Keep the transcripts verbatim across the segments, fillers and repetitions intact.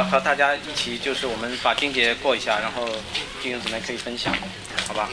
和大家一起，就是我们把经节过一下，然后弟兄姊妹可以分享，好吧？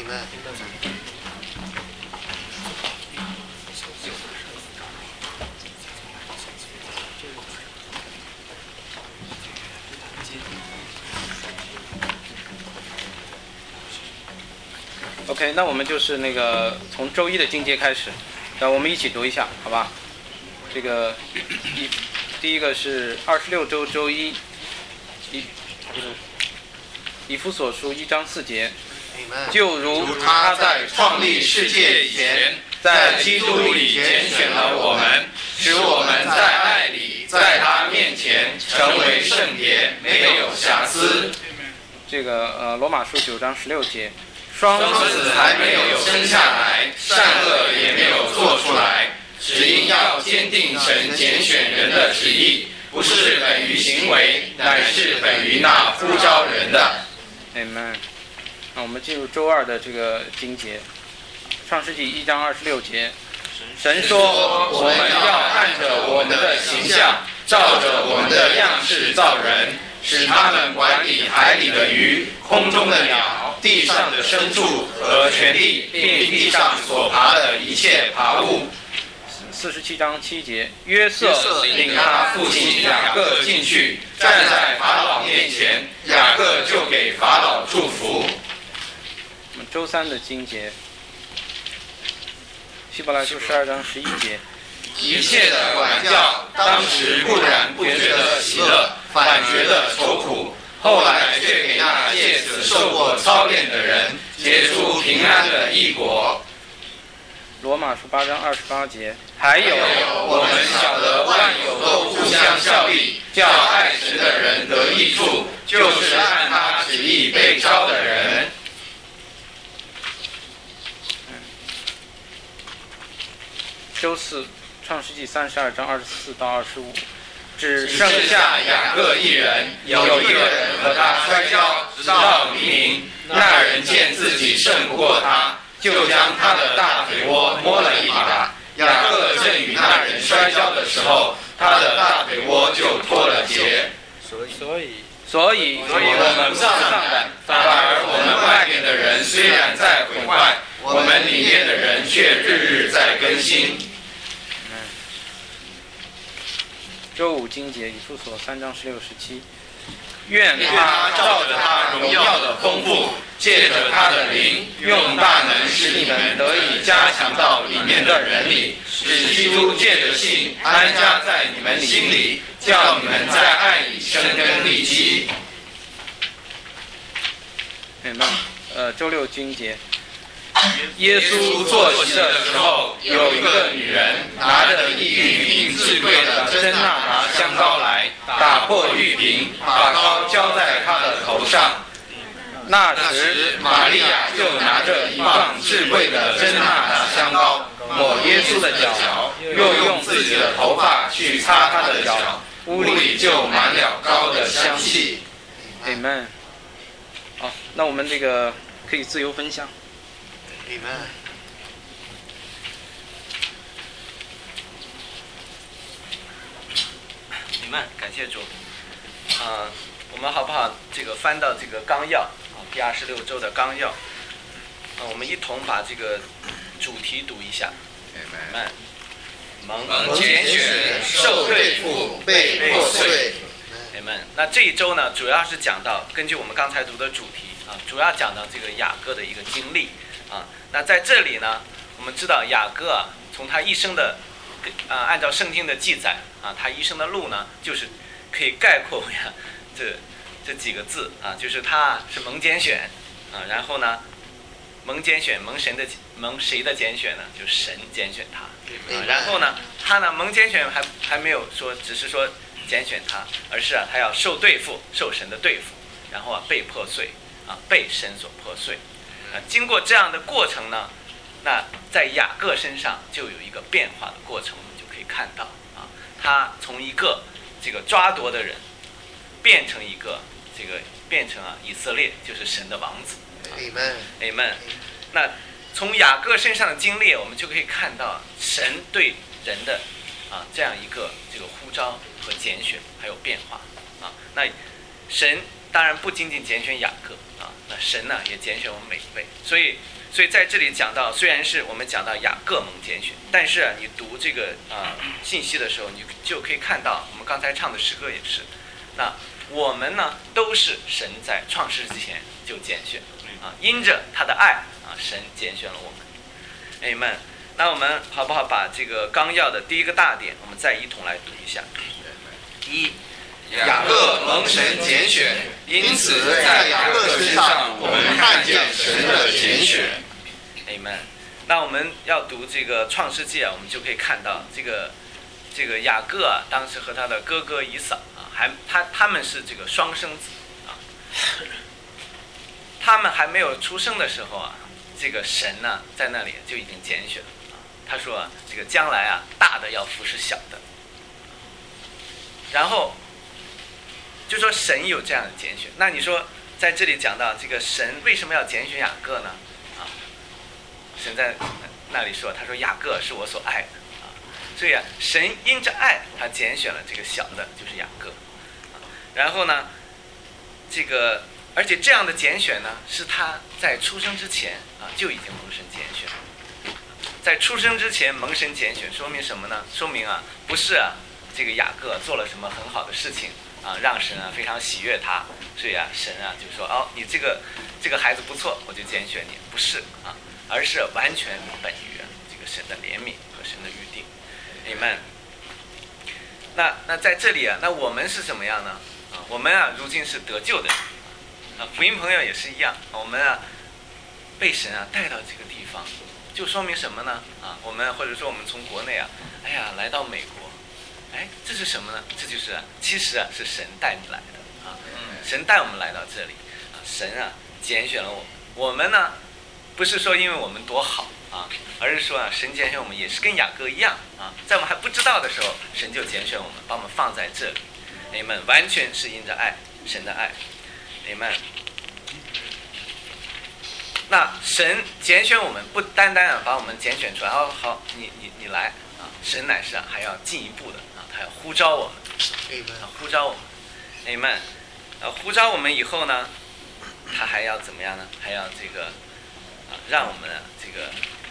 OK， 那我们就是那个从周一的经节开始，那我们一起读一下，好吧？这个一第一个是二十六周周一，以以弗所书一章四节，就如他在创立世界以前，在基督里拣选了我们，使我们在爱里，在他面前成为圣洁，没有瑕疵。这个呃罗马书九章十六节。 双子还没有生下来，善恶也没有做出来，只因要坚定神拣选人的旨意，不是本于行为，乃是本于那呼召人的。Amen。那我们进入周二的这个经节，创世纪一章二十六节，神说：“我们要按着我们的形象，照着我们的样式造人，使他们管理海里的鱼、空中的鸟。” 地上的牲畜和全地，并地上所爬的一切爬物。四十七章七节，约瑟领他父亲雅各进去，站在法老面前，雅各就给法老祝福。我们周三的经节，希伯来书十二章十一节，一切的管教，当时固然不觉得喜乐，反觉得愁苦。 后来却给那借此受过操练的人结出平安的义果。罗马书八章二十八节，还有我们晓得万有都互相效力，叫爱神的人得益处，就是按他旨意被招的人。周四，创世纪三十二章二十四到二十五。 只剩下雅各一人，有一个人和他摔跤，直到黎明。那人见自己胜不过他，就将他的大腿窝摸了一把。雅各正与那人摔跤的时候，他的大腿窝就脱了节。所以，所以，所以，所以我们不上胆，反而我们外面的人虽然在毁坏，我们里面的人却日日在更新。 周五经节以弗所三章十六十七，愿他照着他荣耀的丰富，借着他的灵，用大能使你们得以加强到里面的人里，使基督借着信安家在你们心里，叫你们在爱里生根立基。明白？呃，周六经节。 耶稣坐席的时候，有一个女人拿着一玉瓶至贵的真纳达香膏来，打破玉瓶，把膏浇在他的头上。那时，玛利亚就拿着一磅至贵的真纳达香膏，抹耶稣的脚，又用自己的头发去擦他的脚，屋里就满了膏的香气。Amen。好，那我们这个可以自由分享。 Amen。 你们感谢主。啊、呃，我们好不好？这个翻到这个纲要啊，第二十六周的纲要。啊、呃，我们一同把这个主题读一下。Amen。蒙拣选，受对付，被破碎。Amen。那这一周呢，主要是讲到根据我们刚才读的主题啊，主要讲到这个雅各的一个经历。 啊，那在这里呢，我们知道雅各啊，从他一生的，啊，按照圣经的记载啊，他一生的路呢，就是可以概括为这这几个字啊，就是他是蒙拣选啊，然后呢，蒙拣选蒙神的蒙谁的拣选呢？就是神拣选他啊，然后呢，他呢蒙拣选还还没有说只是说拣选他，而是啊他要受对付，受神的对付，然后啊被破碎啊被神所破碎。 啊，经过这样的过程呢，那在雅各身上就有一个变化的过程，我们就可以看到啊，他从一个这个抓夺的人，变成一个这个变成啊以色列就是神的王子。 Amen。 Amen。那从雅各身上的经历，我们就可以看到神对人的啊这样一个这个呼召和拣选，还有变化啊。那神当然不仅仅拣选雅各啊，那神呢也拣选我们每一位。所以，所以在这里讲到，虽然是我们讲到雅各蒙拣选，但是啊，你读这个啊信息的时候，你就可以看到，我们刚才唱的诗歌也是，那我们呢都是神在创世之前就拣选啊，因着他的爱啊，神拣选了我们。Amen。那我们好不好把这个纲要的第一个大点，我们再一同来读一下。一， 雅各蒙神拣选，因此在雅各身上我们看见神的拣选。 Amen。那我们要读这个创世纪啊，我们就可以看到这个这个雅各啊，当时和他的哥哥以扫啊，还他他们是这个双生子啊，他们还没有出生的时候啊，这个神呢、啊、在那里就已经拣选了啊。他说、啊、这个将来啊，大的要服侍小的。然后就说神有这样的拣选，那你说在这里讲到这个神为什么要拣选雅各呢？啊，神在那里说，他说雅各是我所爱的啊，所以啊，神因着爱，他拣选了这个小的，就是雅各。啊、然后呢，这个而且这样的拣选呢，是他在出生之前啊就已经蒙神拣选，在出生之前蒙神拣选，说明什么呢？说明啊，不是啊。这个雅各做了什么很好的事情啊，让神啊非常喜悦他，所以啊神啊就说哦，你这个这个孩子不错，我就拣选你，不是啊，而是完全本于这个神的怜悯和神的预定。Amen。那那在这里啊，那我们是怎么样呢？啊，我们啊如今是得救的人啊，福音朋友也是一样，我们啊被神啊带到这个地方，就说明什么呢？啊，我们或者说我们从国内啊，哎呀来到美国。哎，这是什么呢？这就是、啊、其实啊是神带你来的啊，神带我们来到这里啊，神啊拣选了我们。我们呢，不是说因为我们多好啊，而是说啊，神拣选我们也是跟雅各一样啊，在我们还不知道的时候，神就拣选我们，把我们放在这里。Amen， 完全是因着爱，神的爱。Amen。那神拣选我们，不单单啊把我们拣选出来，哦好，你你你来啊，神乃是啊还要进一步的。还要呼召我们，呼召我们 ，Amen。呃，呼召我们以后呢，他还要怎么样呢？还要这个啊，让我们啊这个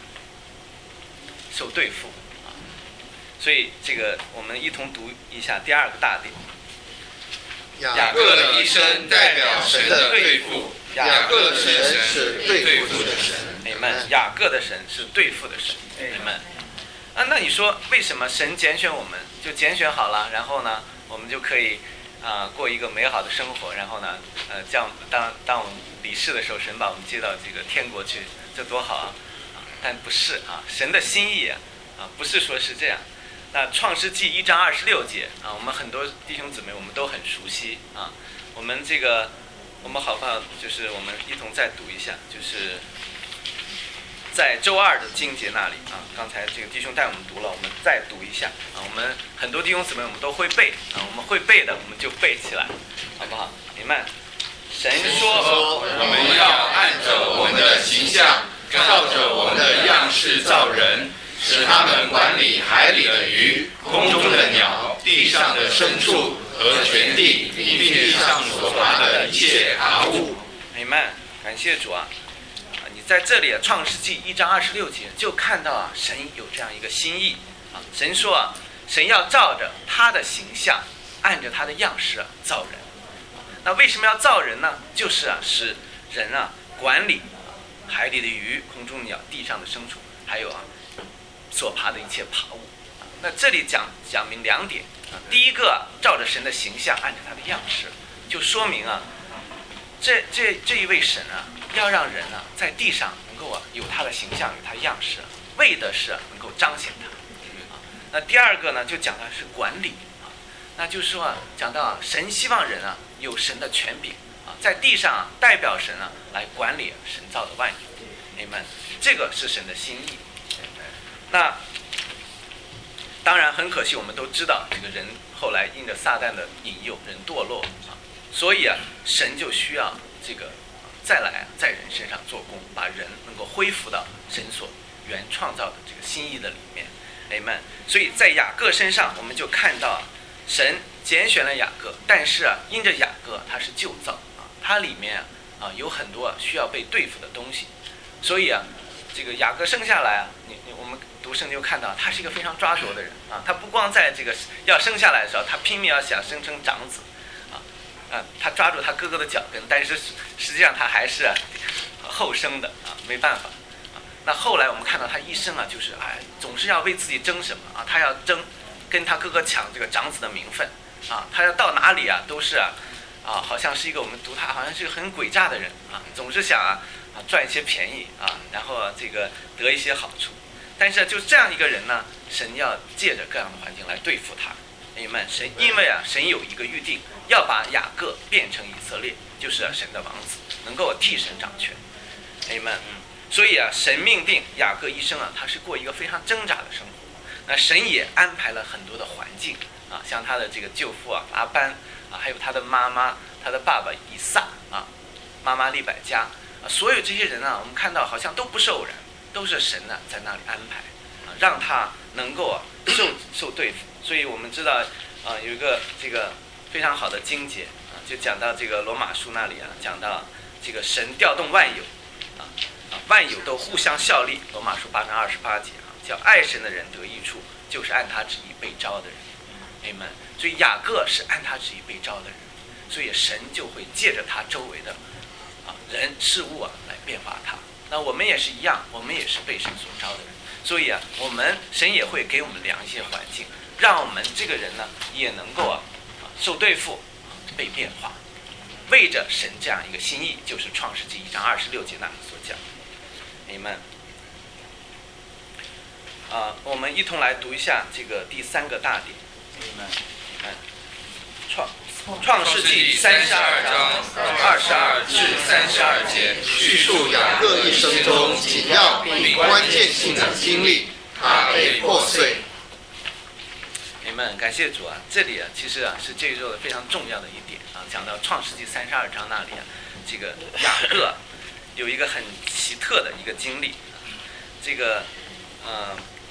受对付啊。所以这个我们一同读一下第二个大点。 雅各的一生代表神的对付，雅各的神是对付的神 ，Amen。雅各的神是对付的神 ，Amen。啊，那你说为什么神拣选我们就拣选好了，然后呢，我们就可以啊、呃、过一个美好的生活，然后呢，呃，将当当我们离世的时候，神把我们接到这个天国去，这多好啊！啊，但不是啊，神的心意啊，啊不是说是这样。那创世纪一章二十六节啊，我们很多弟兄姊妹我们都很熟悉啊，我们这个我们好不好？就是我们一同再读一下，就是。在周二的经节那里啊，刚才这个弟兄带我们读了，我们再读一下啊。我们很多弟兄姊妹我们都会背啊，我们会背的我们就背起来，好不好？明白？神说， 我们要按着我们的形象，照着我们的样式造人，使他们管理海里的鱼、空中的鸟、地上的牲畜和全地，并地上所爬的一切爬物。 明白？感谢主啊！在这里啊，《创世纪》一章二十六节就看到啊，神有这样一个心意啊。神说啊，神要照着他的形象，按着他的样式啊造人。那为什么要造人呢？就是啊，使人啊管理啊海里的鱼、空中的鸟、地上的牲畜，还有啊所爬的一切爬物。啊、那这里讲讲明两点啊。第一个、啊，照着神的形象，按着他的样式，就说明啊，这这这一位神啊。要让人啊在地上能够啊有他的形象，有他样式，为的是、啊、能够彰显他啊。那第二个呢，就讲的是管理啊，那就是说啊，讲到啊，神希望人啊有神的权柄啊，在地上啊代表神啊来管理神造的万有 ，Amen。这个是神的心意。那当然很可惜，我们都知道这个人后来因着撒旦的引诱，人堕落啊，所以啊，神就需要这个。再来啊，在人身上做工，把人能够恢复到神所原创造的这个心意的里面 ，Amen。所以在雅各身上，我们就看到啊，神拣选了雅各，但是啊，因着雅各他是旧造啊，它里面啊有很多需要被对付的东西，所以啊，这个雅各生下来啊，你你我们读圣经看到他是一个非常抓着的人啊，他不光在这个要生下来的时候，他拼命要想生成长子啊啊，他抓住他哥哥的脚跟，但是实际上他还是、啊、后生的啊，没办法。那后来我们看到他一生啊，就是哎，总是要为自己争什么啊？他要争，跟他哥哥抢这个长子的名分啊！他要到哪里啊，都是啊，啊，好像是一个我们读他好像是一个很诡诈的人啊，总是想啊啊赚一些便宜啊，然后、啊、这个得一些好处。但是、啊、就这样一个人呢，神要借着各样的环境来对付他。你们神因为啊，神有一个预定，要把雅各变成以色列，就是、啊、神的王子，能够替神掌权。你们嗯。所以啊，神命定雅各一生啊，他是过一个非常挣扎的生活。那神也安排了很多的环境啊，像他的这个舅父啊拉班啊，还有他的妈妈、他的爸爸以撒啊，妈妈利百加啊，所有这些人啊，我们看到好像都不是偶然，都是神呢、啊、在那里安排啊，让他能够啊受受对付。所以我们知道啊，有一个这个非常好的经节啊，就讲到这个罗马书那里啊，讲到这个神调动万有啊。万有都互相效力，罗马书八章二十八节啊，叫爱神的人得益处，就是按他旨意被招的人。Amen。所以雅各是按他旨意被招的人，所以神就会借着他周围的啊人事物啊来变化他。那我们也是一样，我们也是被神所招的人，所以啊，我们神也会给我们量一些环境，让我们这个人呢也能够啊啊受对付，啊被变化。为着神这样一个心意，就是创世纪一章二十六节那里所讲。你们，啊，我们一同来读一下这个第三个大点。你们，你们，创创世纪三十二章二十二至三十二节， 叙述雅各一生中紧要并关键性的经历，他被破碎。 你们，感谢主啊！这里啊，其实啊是这一周的非常重要的一点啊，讲到创世纪三十二章那里啊，这个雅各。有一个很奇特的一个经历，这个，呃，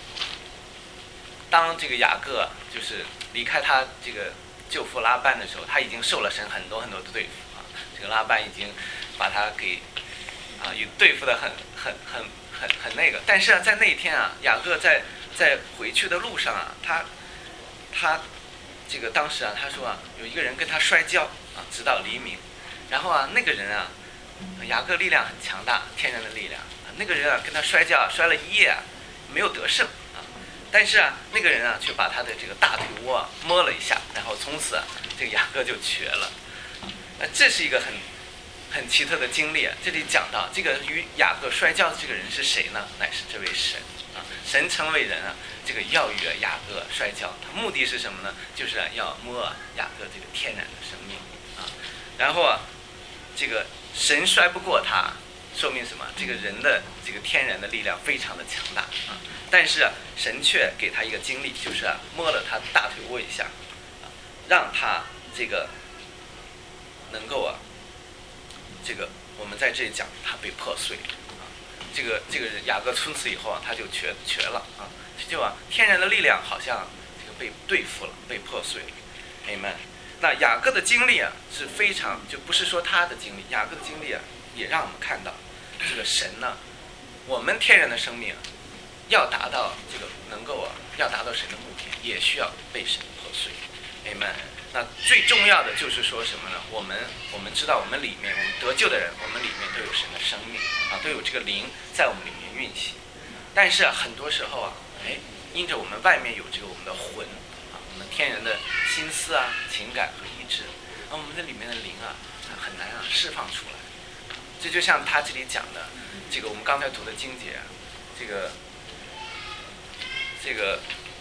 当这个雅各就是离开他这个舅父拉班的时候，他已经受了神很多很多的对付啊。这个拉班已经把他给啊，也对付的很很很很很那个。但是啊，在那一天啊，雅各在在回去的路上啊，他他这个当时啊，他说啊，有一个人跟他摔跤啊，直到黎明，然后啊，那个人啊。雅各力量很强大，天然的力量。那个人啊，跟他摔跤，摔了一夜啊，没有得胜啊。但是啊，那个人啊，却把他的这个大腿窝、啊、摸了一下，然后从此啊，这个雅各就瘸了。那这是一个很很奇特的经历啊。这里讲到这个与雅各摔跤的这个人是谁呢？乃是这位神啊。神成为人啊，这个要与雅各摔跤，他目的是什么呢？就是啊，要摸雅各这个天然的生命啊。然后啊，这个。神摔不过他，说明什么？这个人的这个天然的力量非常的强大啊！但是啊，神却给他一个经历，就是啊，摸了他大腿窝一下，啊，让他这个能够啊，这个我们在这里讲，他被破碎啊。这个这个雅各从此以后啊，他就瘸瘸了啊，就啊，天然的力量好像这个被对付了，被破碎了。Amen。那雅各的经历啊是非常，就不是说他的经历，雅各的经历啊也让我们看到，这个神呢，我们天然的生命、啊、要达到这个能够啊，要达到神的目的，也需要被神破碎。Amen。那最重要的就是说什么呢？我们我们知道我们里面，我们得救的人，我们里面都有神的生命啊，都有这个灵在我们里面运行。但是啊，很多时候啊，哎，因着我们外面有这个我们的魂。我们天然的心思啊、情感和意志，而我们的里面的灵啊，很难啊释放出来。这就像他这里讲的，这个我们刚才读的经节、啊，这个这个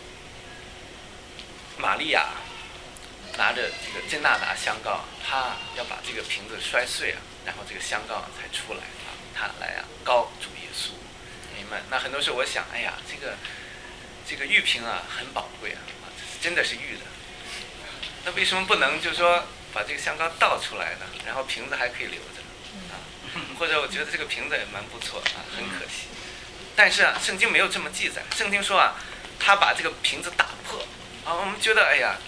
玛利亚拿着这个真纳达香膏，他要把这个瓶子摔碎啊，然后这个香膏、啊、才出来啊，他来啊膏主耶稣。明白？那很多时候我想，哎呀，这个这个玉瓶啊很宝贵啊。真的是玉的，那为什么不能就是说把这个香膏倒出来呢？然后瓶子还可以留着啊？或者我觉得这个瓶子也蛮不错啊，很可惜。但是啊，圣经没有这么记载。圣经说啊，他把这个瓶子打破啊，我们觉得哎呀，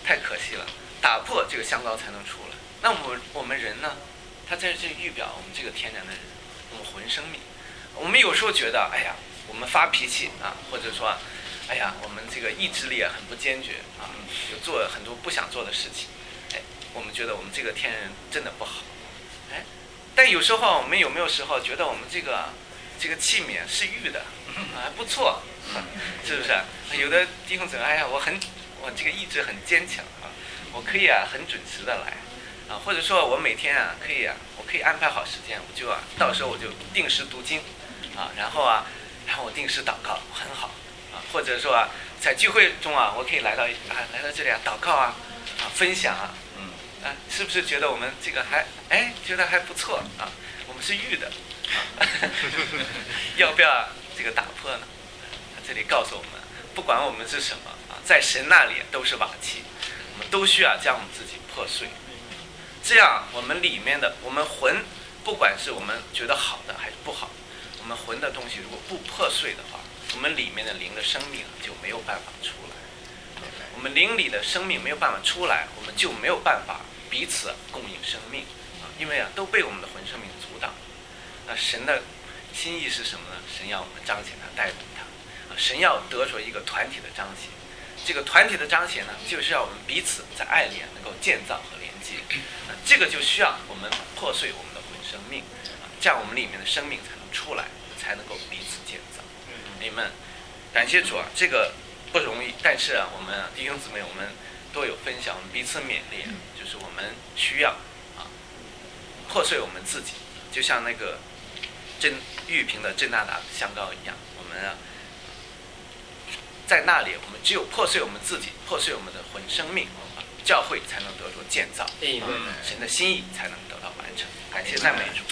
太可惜了，打破这个香膏才能出来。那我们我们人呢，他在这预表我们这个天然的人，我们魂生命。我们有时候觉得，哎呀，我们发脾气啊，或者说，哎呀，我们这个意志力啊很不坚决啊，有做很多不想做的事情，哎，我们觉得我们这个天然真的不好，哎，但有时候我们有没有时候觉得我们这个这个器皿是玉的，还不错，是不是？有的弟兄姊妹，哎呀，我很我这个意志很坚强啊，我可以啊很准时的来。啊，或者说我每天啊可以啊，我可以安排好时间，我就啊到时候我就定时读经，啊，然后啊，然后我定时祷告，很好，啊，或者说啊在聚会中啊，我可以来到啊来到这里啊祷告啊，啊分享啊，嗯，啊是不是觉得我们这个还哎觉得还不错啊？我们是玉的，啊，要不要这个打破呢？这里告诉我们，不管我们是什么啊，在神那里都是瓦器，我们都需要将我们自己破碎。这样，我们里面的我们魂，不管是我们觉得好的还是不好，我们魂的东西如果不破碎的话，我们里面的灵的生命就没有办法出来。我们灵里的生命没有办法出来，我们就没有办法彼此供应生命啊，因为啊都被我们的魂生命阻挡。那神的心意是什么呢？神要我们彰显他，带领他啊，神要得出一个团体的彰显。这个团体的彰显呢，就是要我们彼此在爱里能够建造和连接。啊，这个就需要我们破碎我们的魂生命，啊，这样我们里面的生命才能出来，才能够彼此建造。你们感谢主啊，这个不容易，但是啊，我们弟兄姊妹，我们都有分享，我们彼此勉励，就是我们需要啊破碎我们自己，就像那个真玉瓶的真纳达香膏一样，我们啊。在那里，我们只有破碎我们自己，破碎我们的魂生命，教会才能得到建造，神的心意才能得到完成。感谢赞美主。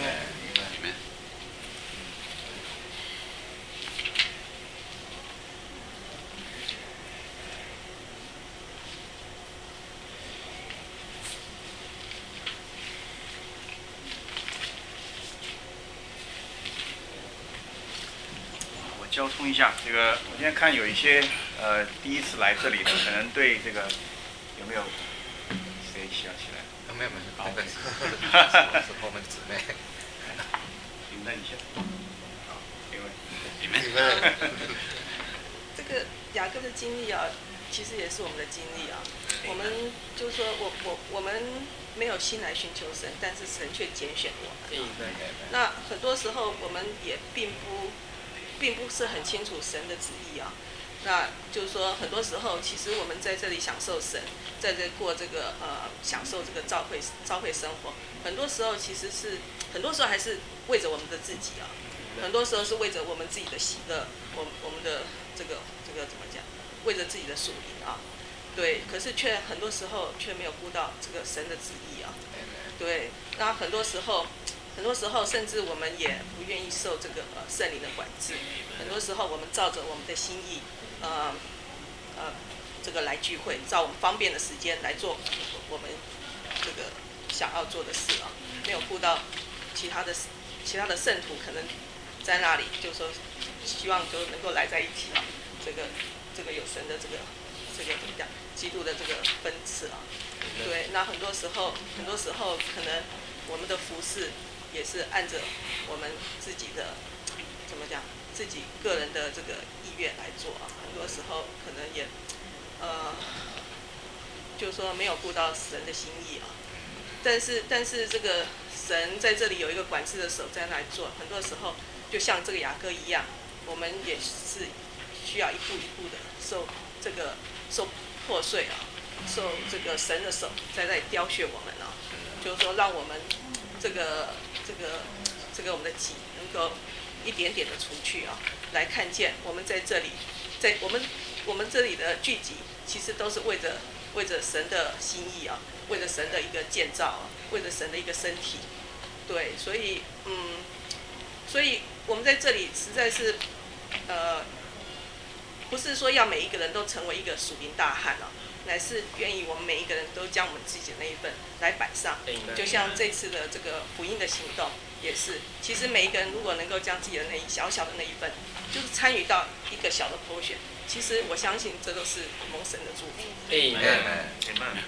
交通一下，这个我今天看有一些呃第一次来这里的，可能对这个有没有谁想起来？ 没有没有， 好， 那个是是我们姊妹。 你们一下，好，因为你们这个雅各的经历啊，其实也是我们的经历啊。我们就是说我我我们没有心来寻求神，但是神却拣选我们。那很多时候我们也并不。并不是很清楚神的旨意啊，那就是说，很多时候其实我们在这里享受神，在这过这个呃享受这个召会召会生活，很多时候其实是很多时候还是为着我们的自己啊，很多时候是为着我们自己的喜乐，我我们的这个这个怎么讲，为着自己的属灵啊，对，可是却很多时候却没有顾到这个神的旨意啊，对，那很多时候。很多时候，甚至我们也不愿意受这个呃圣灵的管制。很多时候，我们照着我们的心意，呃呃，这个来聚会，照我们方便的时间来做我们这个想要做的事啊，没有顾到其他的其他的圣徒可能在那里，就是说希望就能够来在一起啊。这个这个有神的这个这个怎么讲，基督的这个分赐啊。对，那很多时候，很多时候可能我们的服事。也是按着我们自己的怎么讲，自己个人的这个意愿来做啊。很多时候可能也，呃，就是说没有顾到神的心意啊。但是但是这个神在这里有一个管制的手在那里做，很多时候就像这个雅各一样，我们也是需要一步一步的受这个受破碎啊，受这个神的手在那里雕削我们啊，就是说让我们这个。这个这个我们的己能够一点点的除去啊，来看见我们在这里，在我们我们这里的聚集，其实都是为着为着神的心意啊，为着神的一个建造啊，为着神的一个身体，对，所以嗯，所以我们在这里实在是呃，不是说要每一个人都成为一个属灵大汉啊， 乃是愿意我们每一个人都将我们自己的那一份来摆上。就像这次的这个福音的行动也是，其实每一个人如果能够将自己的那一小小的那一份，就是参与到一个小的portion，其实我相信这都是蒙神的祝福。 Amen。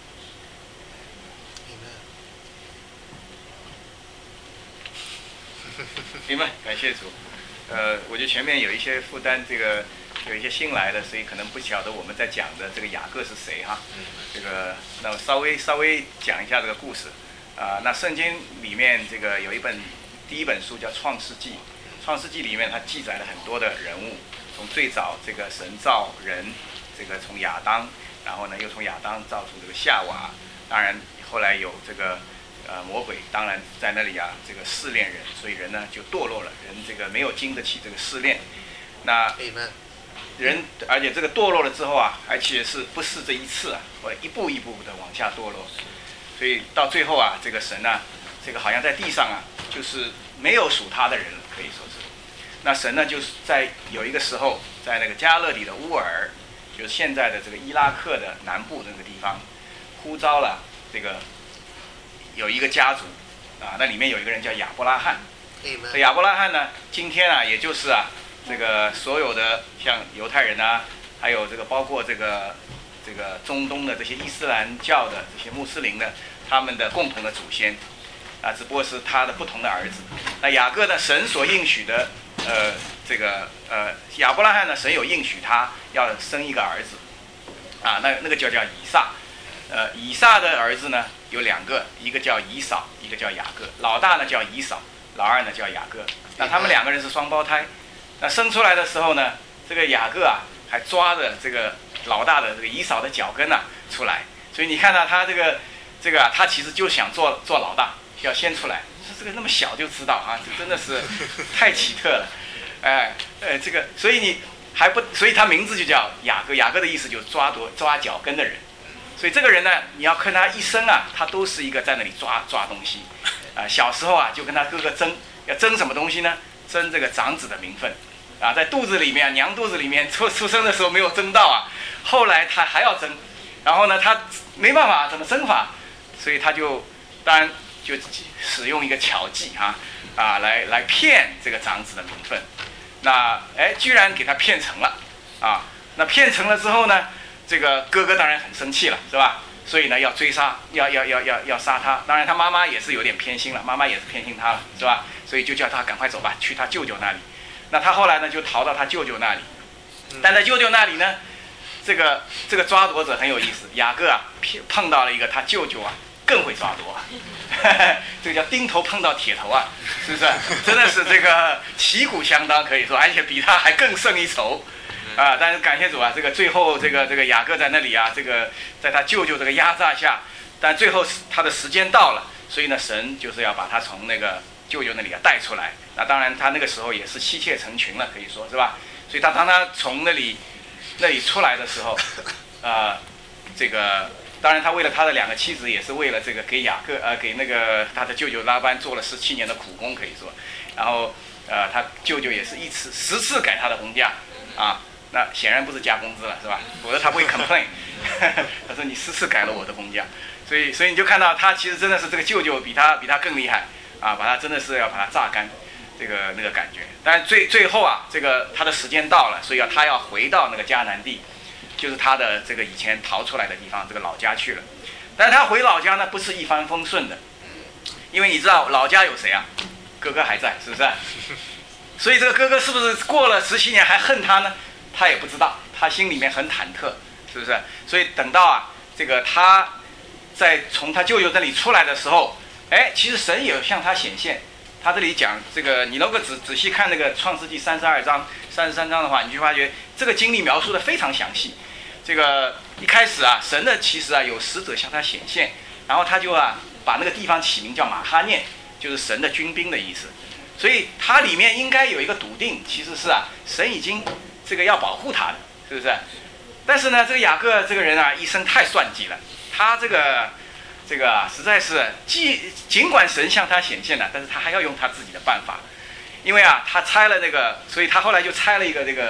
明白，感谢主。呃，我觉得前面有一些负担，这个有一些新来的，所以可能不晓得我们在讲的这个雅各是谁哈。这个，那我稍微稍微讲一下这个故事。啊、呃，那圣经里面这个有一本第一本书叫《创世纪》，《创世纪》里面它记载了很多的人物，从最早这个神造人，这个从亚当，然后呢又从亚当造出这个夏娃，当然后来有这个。呃，魔鬼当然在那里啊，这个试炼人，所以人呢就堕落了，人这个没有经得起这个试炼。那人，而且这个堕落了之后啊，而且是不是这一次啊，我一步一步的往下堕落，所以到最后啊，这个神啊，这个好像在地上啊，就是没有属他的人了，可以说是。那神呢，就是在有一个时候，在那个加勒底的乌尔，就是现在的这个伊拉克的南部那个地方，呼召了这个。有一个家族，啊，那里面有一个人叫亚伯拉罕。这亚伯拉罕呢，今天啊，也就是啊，这个所有的像犹太人啊，还有这个包括这个这个中东的这些伊斯兰教的这些穆斯林的，他们的共同的祖先，啊，只不过是他的不同的儿子。那雅各呢，神所应许的，呃，这个呃亚伯拉罕呢，神有应许他要生一个儿子，啊，那那个就叫以撒。呃，以撒的儿子呢有两个，一个叫以扫，一个叫雅各。老大呢叫以扫，老二呢叫雅各。那他们两个人是双胞胎。那生出来的时候呢，这个雅各啊还抓着这个老大的这个以扫的脚跟啊出来。所以你看到他这个这个啊，他其实就想做做老大，要先出来。这个那么小就知道啊，这真的是太奇特了。哎，呃，这个所以你还不，所以他名字就叫雅各。雅各的意思就是抓夺抓脚跟的人。所以这个人呢，你要看他一生啊，他都是一个在那里抓抓东西，啊、呃，小时候啊就跟他哥哥争，要争什么东西呢？争这个长子的名分，啊，在肚子里面，娘肚子里面出出生的时候没有争到啊，后来他还要争，然后呢，他没办法怎么争法，所以他就当然就使用一个巧计哈，啊，来来骗这个长子的名分，那哎，居然给他骗成了，啊，那骗成了之后呢？这个哥哥当然很生气了，是吧？所以呢，要追杀，要要要要要杀他。当然，他妈妈也是有点偏心了，妈妈也是偏心他了，是吧？所以就叫他赶快走吧，去他舅舅那里。那他后来呢，就逃到他舅舅那里。但在舅舅那里呢，这个这个抓夺者很有意思，雅各啊，碰到了一个他舅舅啊，更会抓夺啊。这个叫钉头碰到铁头啊，是不是？真的是这个旗鼓相当，可以说，而且比他还更胜一筹。啊，但是感谢主啊，这个最后这个这个雅各在那里啊，这个在他舅舅这个压榨下，但最后他的时间到了，所以呢，神就是要把他从那个舅舅那里啊带出来。那当然他那个时候也是妻妾成群了，可以说是吧？所以他当他从那里那里出来的时候，啊、呃，这个当然他为了他的两个妻子，也是为了这个给雅各呃给那个他的舅舅拉班做了十七年的苦工，可以说，然后呃他舅舅也是一次十次改他的工价啊。那显然不是加工资了，是吧？否则他不会 complain。他说你十次改了我的工价，所以所以你就看到他其实真的是这个舅舅比他比他更厉害啊，把他真的是要把他榨干，这个那个感觉。但是最最后啊，这个他的时间到了，所以要他要回到那个迦南地，就是他的这个以前逃出来的地方，这个老家去了。但是他回老家呢，不是一帆风顺的，因为你知道老家有谁啊？哥哥还在，是不是？所以这个哥哥是不是过了十七年还恨他呢？他也不知道，他心里面很忐忑，是不是？所以等到啊，这个他在从他舅舅这里出来的时候，哎，其实神也有向他显现。他这里讲这个，你如果仔仔细看那个创世纪三十二章、三十三章的话，你就发觉这个经历描述的非常详细。这个一开始啊，神呢其实啊有使者向他显现，然后他就啊把那个地方起名叫马哈念，就是神的军兵的意思。所以它里面应该有一个笃定，其实是啊神已经。这个要保护他的，是不是？但是呢，这个雅各这个人啊，一生太算计了。他这个这个啊，实在是既尽管神向他显现了，但是他还要用他自己的办法。因为啊，他拆了那个，所以他后来就拆了一个这个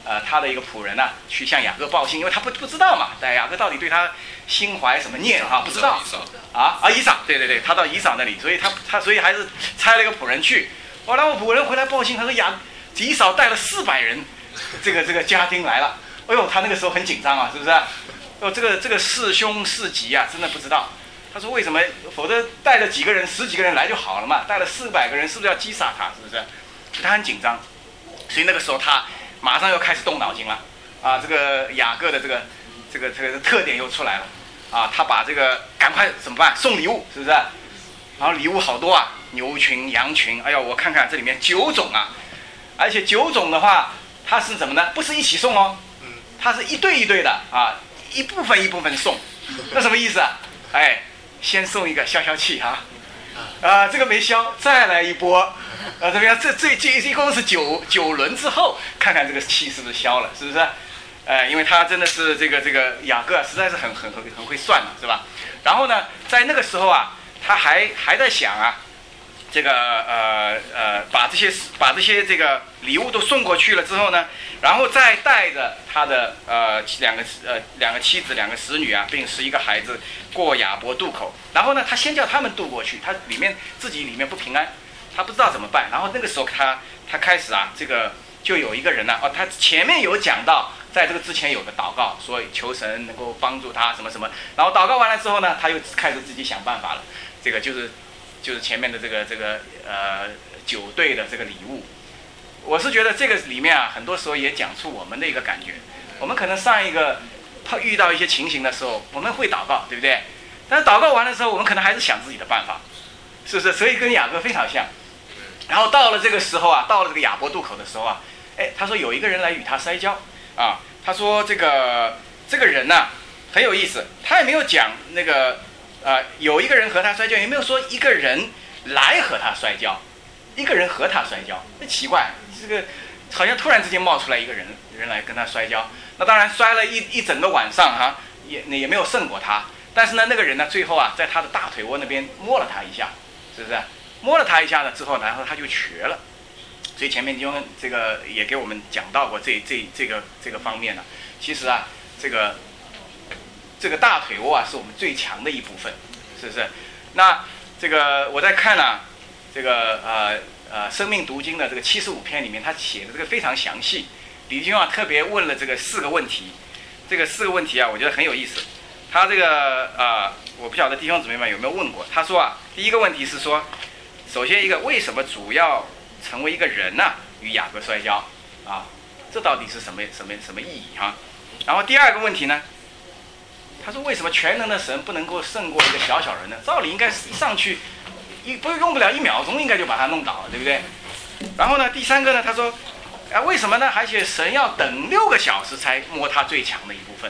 呃他的一个仆人呢、啊、去向雅各报信，因为他不不知道嘛，但雅各到底对他心怀什么念啊？不知道啊啊以扫，对对对，他到以扫那里，所以他他所以还是差了一个仆人去。哦，然后仆人回来报信，他说雅以扫带了四百人，这个这个家丁来了。哎呦，他那个时候很紧张啊，是不是？哦，这个这个四兄四吉啊，真的不知道。他说为什么？否则带了几个人，十几个人来就好了嘛。带了四百个人，是不是要击杀他？是不是？他很紧张，所以那个时候他马上又开始动脑筋了。啊，这个雅各的这个这个这个特点又出来了。啊，他把这个赶快怎么办？送礼物，是不是？然后礼物好多啊，牛群、羊群。哎呦，我看看这里面九种啊，而且九种的话，它是怎么呢？不是一起送哦，它是一对一对的啊，一部分一部分送。那什么意思啊？哎。先送一个消消气哈，啊，这个没消，再来一波，啊，怎么样？这这这一共是九九轮之后，看看这个气是不是消了，是不是？呃，因为他真的是这个这个雅各实在是很很很很会算了，是吧？然后呢，在那个时候啊，他还还在想啊，这个呃呃，把这些把这些这个礼物都送过去了之后呢，然后再带着他的呃两个呃两个妻子两个使女啊，并十一个孩子过雅博渡口。然后呢，他先叫他们渡过去，他里面自己里面不平安，他不知道怎么办。然后那个时候他他开始啊，这个就有一个人呢、啊，哦，他前面有讲到，在这个之前有个祷告，说求神能够帮助他什么什么。然后祷告完了之后呢，他又开始自己想办法了。这个就是就是前面的这个这个呃酒队的这个礼物。我是觉得这个里面啊，很多时候也讲出我们的一个感觉。我们可能上一个他遇到一些情形的时候，我们会祷告，对不对？但是祷告完的时候，我们可能还是想自己的办法，是不是？所以跟雅各非常像。然后到了这个时候啊，到了这个雅博渡口的时候啊，哎，他说有一个人来与他摔跤啊。他说这个这个人呢、啊、很有意思，他也没有讲那个呃有一个人和他摔跤，也没有说一个人来和他摔跤，一个人和他摔跤，那奇怪，这个好像突然之间冒出来一个人人来跟他摔跤。那当然摔了一一整个晚上哈、啊，也也没有胜过他。但是呢，那个人呢，最后啊，在他的大腿窝那边摸了他一下，是不是？摸了他一下呢之后，然后他就瘸了。所以前面就这个也给我们讲到过这这这个这个方面了。其实啊，这个这个大腿窝啊，是我们最强的一部分，是不是？那这个我在看啊，这个呃呃《生命读经》的这个七十五篇里面，他写的这个非常详细。李军啊特别问了这个四个问题，这个四个问题啊，我觉得很有意思。他这个啊、呃，我不晓得弟兄姊妹们有没有问过。他说啊，第一个问题是说，首先一个为什么主要成为一个人呢、啊？与雅各摔跤啊，这到底是什么什么什么意义哈、啊？然后第二个问题呢，他说为什么全能的神不能够胜过一个小小人呢？照理应该一上去一不用不了一秒钟，应该就把他弄倒了，对不对？然后呢，第三个呢，他说，啊为什么呢？而且神要等六个小时才摸他最强的一部分。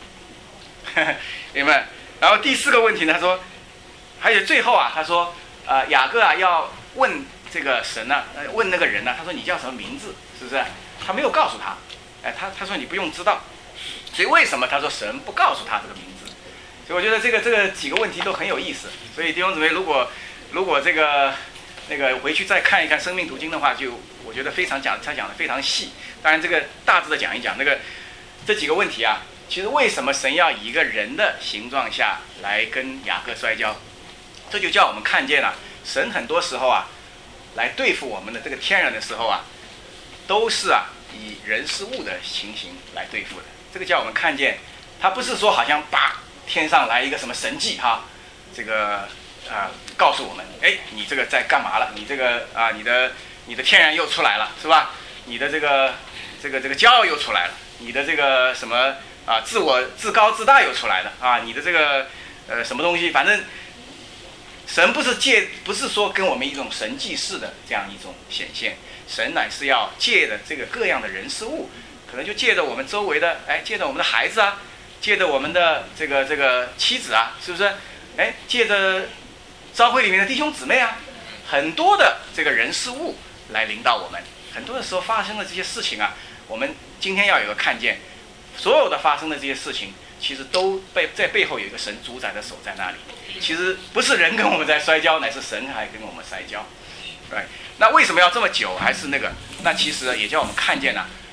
明白？然后第四个问题呢，他说，还有最后啊，他说，呃，雅各啊要问这个神呢、啊，问那个人呢、啊，他说你叫什么名字？是不是？他没有告诉他，哎，他他说你不用知道。所以为什么他说神不告诉他这个名字？所以我觉得这个这个几个问题都很有意思。所以弟兄姊妹，如果如果这个那个回去再看一看《生命读经》的话，就我觉得非常讲他讲的非常细。当然这个大致的讲一讲那个这几个问题啊。其实为什么神要以一个人的形状下来跟雅各摔跤？这就叫我们看见了，神很多时候啊，来对付我们的这个天人的时候啊，都是啊以人事物的情形来对付的。这个叫我们看见，他不是说好像叭天上来一个什么神迹哈，这个啊告诉我们，哎你这个在干嘛了？你这个啊你的你的天然又出来了是吧？你的这个这个这个骄傲又出来了，你的这个什么？啊，自我自高自大又出来了啊！你的这个呃什么东西，反正神不是借，不是说跟我们一种神迹式的这样一种显现，神乃是要借着这个各样的人事物，可能就借着我们周围的，哎，借着我们的孩子啊，借着我们的这个这个妻子啊，是不是？哎，借着教会里面的弟兄姊妹啊，很多的这个人事物来领导我们。很多的时候发生的这些事情啊，我们今天要有个看见。所有的发生的这些事情，其实都被在背后有一个神主宰的手在那里。其实不是人跟我们在摔跤，乃是神还跟我们摔跤。对，那为什么要这么久？还是那个？那其实也叫我们看见了、啊，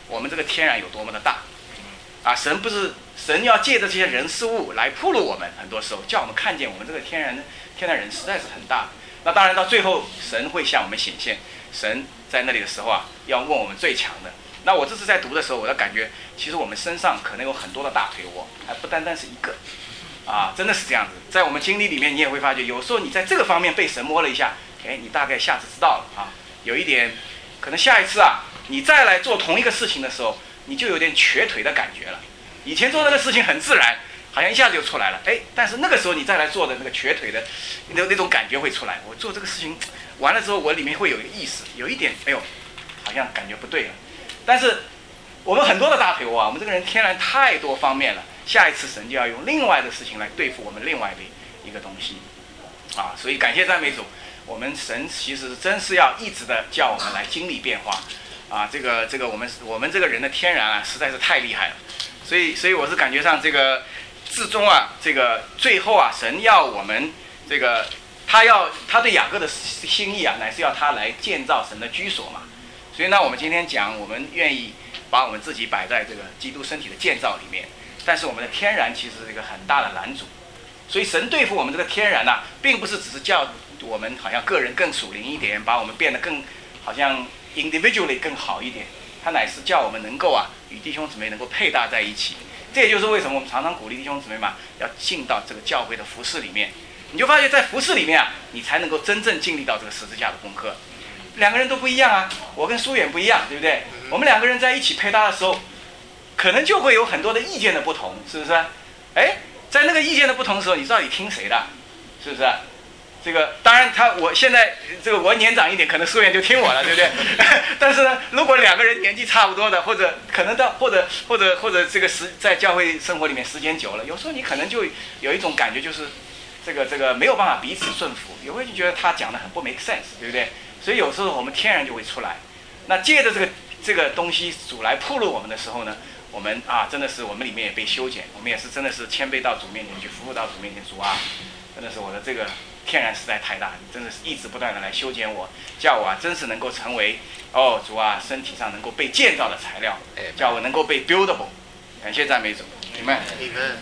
我们这个天然有多么的大。啊，神不是神要借着这些人事物来铺路我们，很多时候叫我们看见我们这个天然天然人实在是很大。那当然到最后神会向我们显现，神在那里的时候啊，要问我们最强的。那我这次在读的时候，我的感觉，其实我们身上可能有很多的大腿窝，还不单单是一个，啊，真的是这样子。在我们经历里面，你也会发觉，有时候你在这个方面被神摸了一下，哎，你大概下次知道了啊，有一点，可能下一次啊，你再来做同一个事情的时候，你就有点瘸腿的感觉了。以前做那个事情很自然，好像一下子就出来了，哎，但是那个时候你再来做的那个瘸腿的那那种感觉会出来。我做这个事情完了之后，我里面会有一个意识，有一点，哎呦，好像感觉不对了。但是我们很多的大腿窝啊，我们这个人天然太多方面了。下一次神就要用另外的事情来对付我们另外的一个东西，啊，所以感谢赞美主，我们神其实真是要一直的叫我们来经历变化，啊，这个这个我们我们这个人的天然啊实在是太厉害了，所以所以我是感觉上这个至终啊，这个最后啊，神要我们这个他要他对雅各的心意啊，乃是要他来建造神的居所嘛。所以呢，我们今天讲，我们愿意把我们自己摆在这个基督身体的建造里面，但是我们的天然其实是一个很大的拦阻。所以神对付我们这个天然啊，并不是只是叫我们好像个人更属灵一点，把我们变得更好像 individually 更好一点，他乃是叫我们能够啊与弟兄姊妹能够配搭在一起。这也就是为什么我们常常鼓励弟兄姊妹嘛，要进到这个教会的服事里面。你就发现在服事里面啊，你才能够真正经历到这个十字架的功课。两个人都不一样啊，我跟苏远不一样，对不对？我们两个人在一起配搭的时候，可能就会有很多的意见的不同，是不是？哎，在那个意见的不同的时候，你到底听谁的？是不是？这个当然他，我现在这个我年长一点，可能苏远就听我了，对不对？但是呢，如果两个人年纪差不多的，或者可能到或者或者或者这个时在教会生活里面时间久了，有时候你可能就有一种感觉，就是这个这个没有办法彼此顺服，也会就觉得他讲的很不 make sense， 对不对？所以有时候我们天然就会出来。那借着这个这个东西主来铺路我们的时候呢，我们啊真的是我们里面也被修剪，我们也是真的是谦卑到主面前去，服务到主面前。主啊，真的是我的这个天然实在太大，你真的是一直不断的来修剪我，叫我啊真是能够成为哦主啊身体上能够被建造的材料，叫我能够被 buildable。感谢赞美主，明白？ 你们。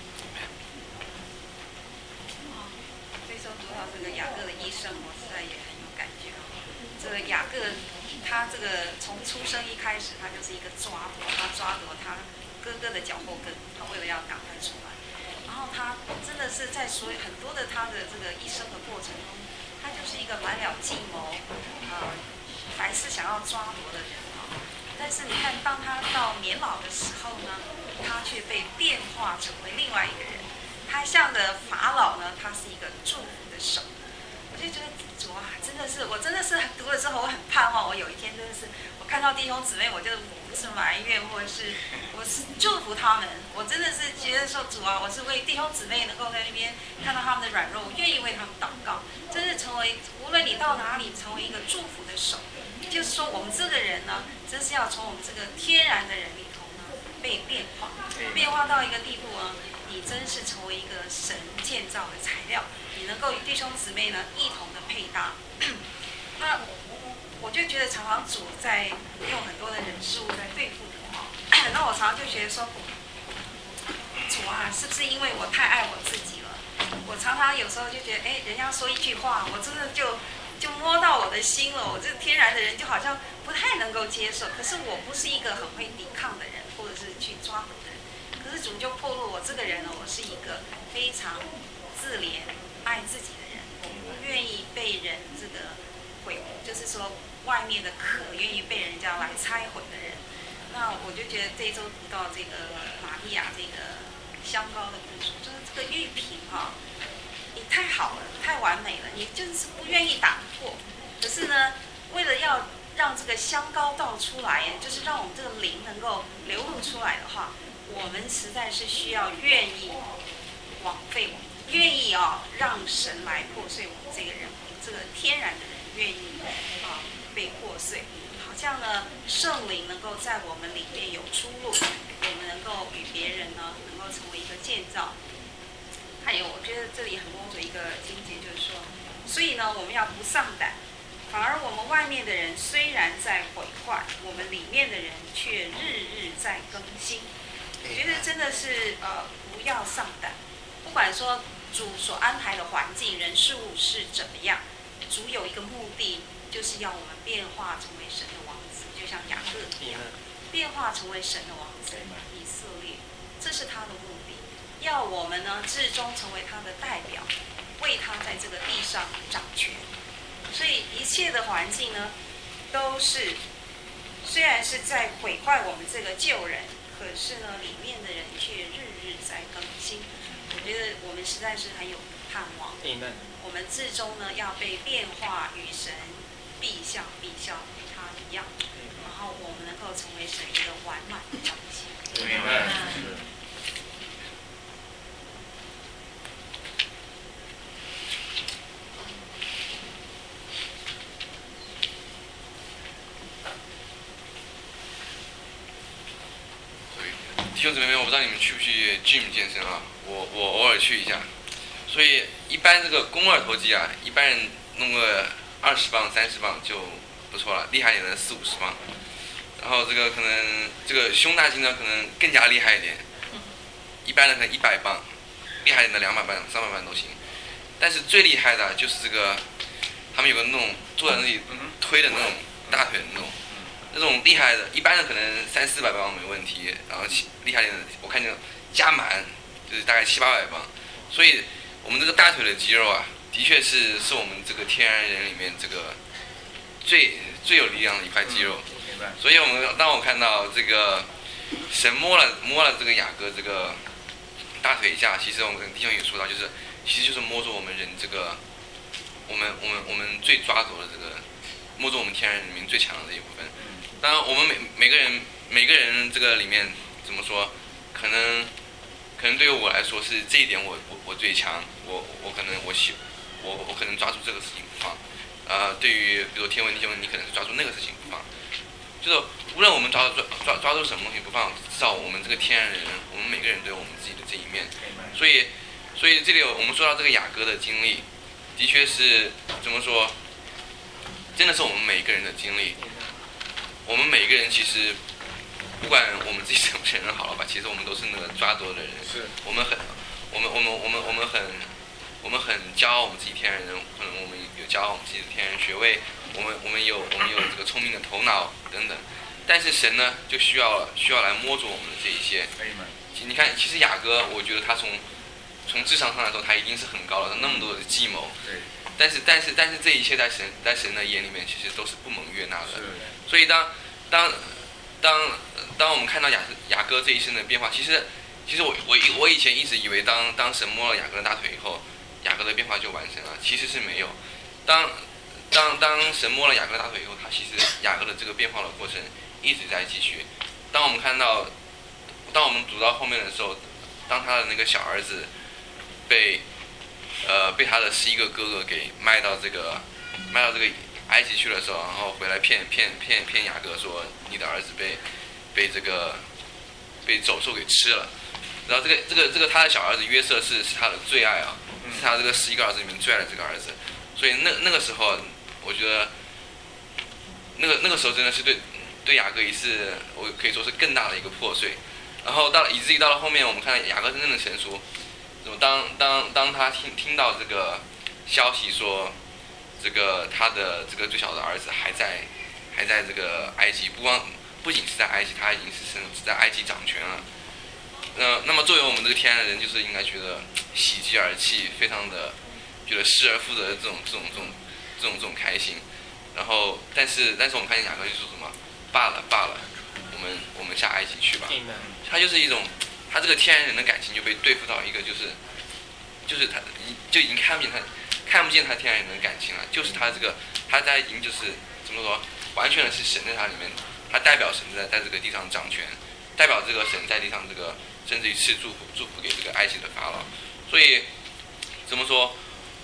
这时候读到这个雅各的一生，我实在也很有感觉。这个雅各，他这个从出生一开始，他就是一个抓夺，他抓夺他哥哥的脚后跟，他为了要赶快出来。然后他真的是在所有很多的他的这个一生的过程中，他就是一个满了计谋，呃，凡事想要抓夺的人啊。但是你看，当他到年老的时候呢，他却被变化成为另外一个人。他向的法老呢，他是一个祝福的手。我就觉得主啊，真的是，我真的是读了之后，我很盼望，我有一天真的是，我看到弟兄姊妹，我就不是埋怨，或者是我是祝福他们。我真的是觉得说，主啊，我是为弟兄姊妹能够在那边看到他们的软弱，我愿意为他们祷告，真是成为无论你到哪里，成为一个祝福的手。就是说，我们这个人呢，真是要从我们这个天然的人里头呢，被变化，变化到一个地步呢，你真是成为一个神建造的材料。你能够与弟兄姊妹呢一同的配搭，那我就觉得常常主在用很多的人事物在对付我哈。那我常常就觉得说，主啊，是不是因为我太爱我自己了？我常常有时候就觉得，哎，人家说一句话，我真的就就摸到我的心了。我这天然的人就好像不太能够接受，可是我不是一个很会抵抗的人，或者是去抓捕的人。可是主就暴露我这个人呢，我是一个非常自怜、爱自己的人，我不愿意被人这个毁，就是说外面的壳愿意被人家来拆毁的人。那我就觉得这一周读到这个玛利亚这个香膏的故事，就是这个玉瓶哈、哦，你太好了，太完美了，你就是不愿意打破。可是呢，为了要让这个香膏倒出来，就是让我们这个灵能够流露出来的话，我们实在是需要愿意枉费我们。愿意啊、哦，让神来破碎我们这个人，这个天然的人愿意啊、呃、被破碎，好像呢圣灵能够在我们里面有出路，我们能够与别人呢能够成为一个建造。还有，我觉得这里很摸着一个经节，就是说，所以呢我们要不丧胆， 反而我们外面的人虽然在毁坏，我们里面的人却日日在更新。我觉得真的是呃不要丧胆，不管说主所安排的环境、人事物是怎么样，主有一个目的，就是要我们变化成为神的王子，就像雅各一样，变化成为神的王子，以色列，这是他的目的，要我们呢至终成为他的代表，为他在这个地上掌权。所以一切的环境呢，都是虽然是在毁坏我们这个旧人，可是呢，里面的人却日日在更新。我觉得我们实在是很有盼望。我们至终呢，要被变化与神必像必像与他一样，然后我们能够成为神一个完满的彰显。 明白。 弟兄姊妹们，我不知道你们去不去 gym 健身啊？我我偶尔去一下。所以一般这个肱二头肌啊，一般人弄个二十磅、三十磅就不错了，厉害一点的四五十磅。然后这个可能这个胸大肌呢，可能更加厉害一点，一般人可能一百磅，厉害一点的两百磅、三百磅都行。但是最厉害的就是这个，他们有个那种坐在那里推的那种大腿的那种。那种厉害的，一般的可能三四百磅没问题，然后厉害点的，我看见加满就是大概七八百磅。所以我们这个大腿的肌肉啊，的确是是我们这个天然人里面这个最最有力量的一块肌肉。所以我们当我看到这个神摸了摸了这个雅各这个大腿一下，其实我们跟弟兄也说到，就是其实就是摸着我们人这个我们我们我们最抓着的这个摸着我们天然人里面最强的这一部分。当然，我们每每个人每个人这个里面怎么说，可能可能对于我来说是这一点我我我最强，我我可能我喜我我可能抓住这个事情不放，呃，对于比如天文弟兄，你可能是抓住那个事情不放，就是无论我们抓抓抓抓住什么东西不放，至少我们这个天然人，我们每个人都有我们自己的这一面，所以所以这里我们说到这个雅各的经历，的确是怎么说，真的是我们每个人的经历。我们每个人其实，不管我们自己承不承认好了吧，其实我们都是那个抓多的人。是。我们很，我们我们我们我们很，我们很骄傲我们自己天然人，可能我们有骄傲我们自己的天然学位，我们我们有我们有这个聪明的头脑等等。但是神呢，就需要需要来摸着我们的这一些。你看，其实雅各，我觉得他从从智商上来说，他已经是很高了，他那么多的计谋。对。但是但是但是这一切在神在神的眼里面其实都是不蒙悦纳的，所以当当当当我们看到雅雅各这一生的变化，其实其实我我我以前一直以为当当神摸了雅各的大腿以后，雅各的变化就完成了，其实是没有。当当当神摸了雅各的大腿以后，他其实雅各的这个变化的过程一直在继续。当我们看到当我们读到后面的时候，当他的那个小儿子被呃，被他的十一个哥哥给卖到这个卖到这个埃及去的时候，然后回来骗骗骗骗雅各说你的儿子被被这个被走兽给吃了，然后这个这个这个他的小儿子约瑟是是他的最爱啊，是他这个十一个儿子里面最爱的这个儿子，所以那那个时候我觉得那个那个时候真的是对对雅各一次我可以说是更大的一个破碎，然后到了以至于到了后面我们看到雅各真正的成熟。当当当他听听到这个消息说，这个他的这个最小的儿子还在还在这个埃及，不光不仅是在埃及，他已经是是在埃及掌权了。那那么作为我们这个天然人，就是应该觉得喜极而泣，非常的觉得失而复得的这种这种这种这种这种开心。然后，但是但是我们看见雅各就说什么，罢了罢了，我们我们下埃及去吧。他就是一种。他这个天然人的感情就被对付到一个就是，就是他就已经看不见他看不见他天然人的感情了，就是他这个他在已经就是怎么说，完全的是神在他里面，他代表神在在这个地上掌权，代表这个神在地上这个甚至于赐祝福祝福给这个埃及的法老，所以怎么说？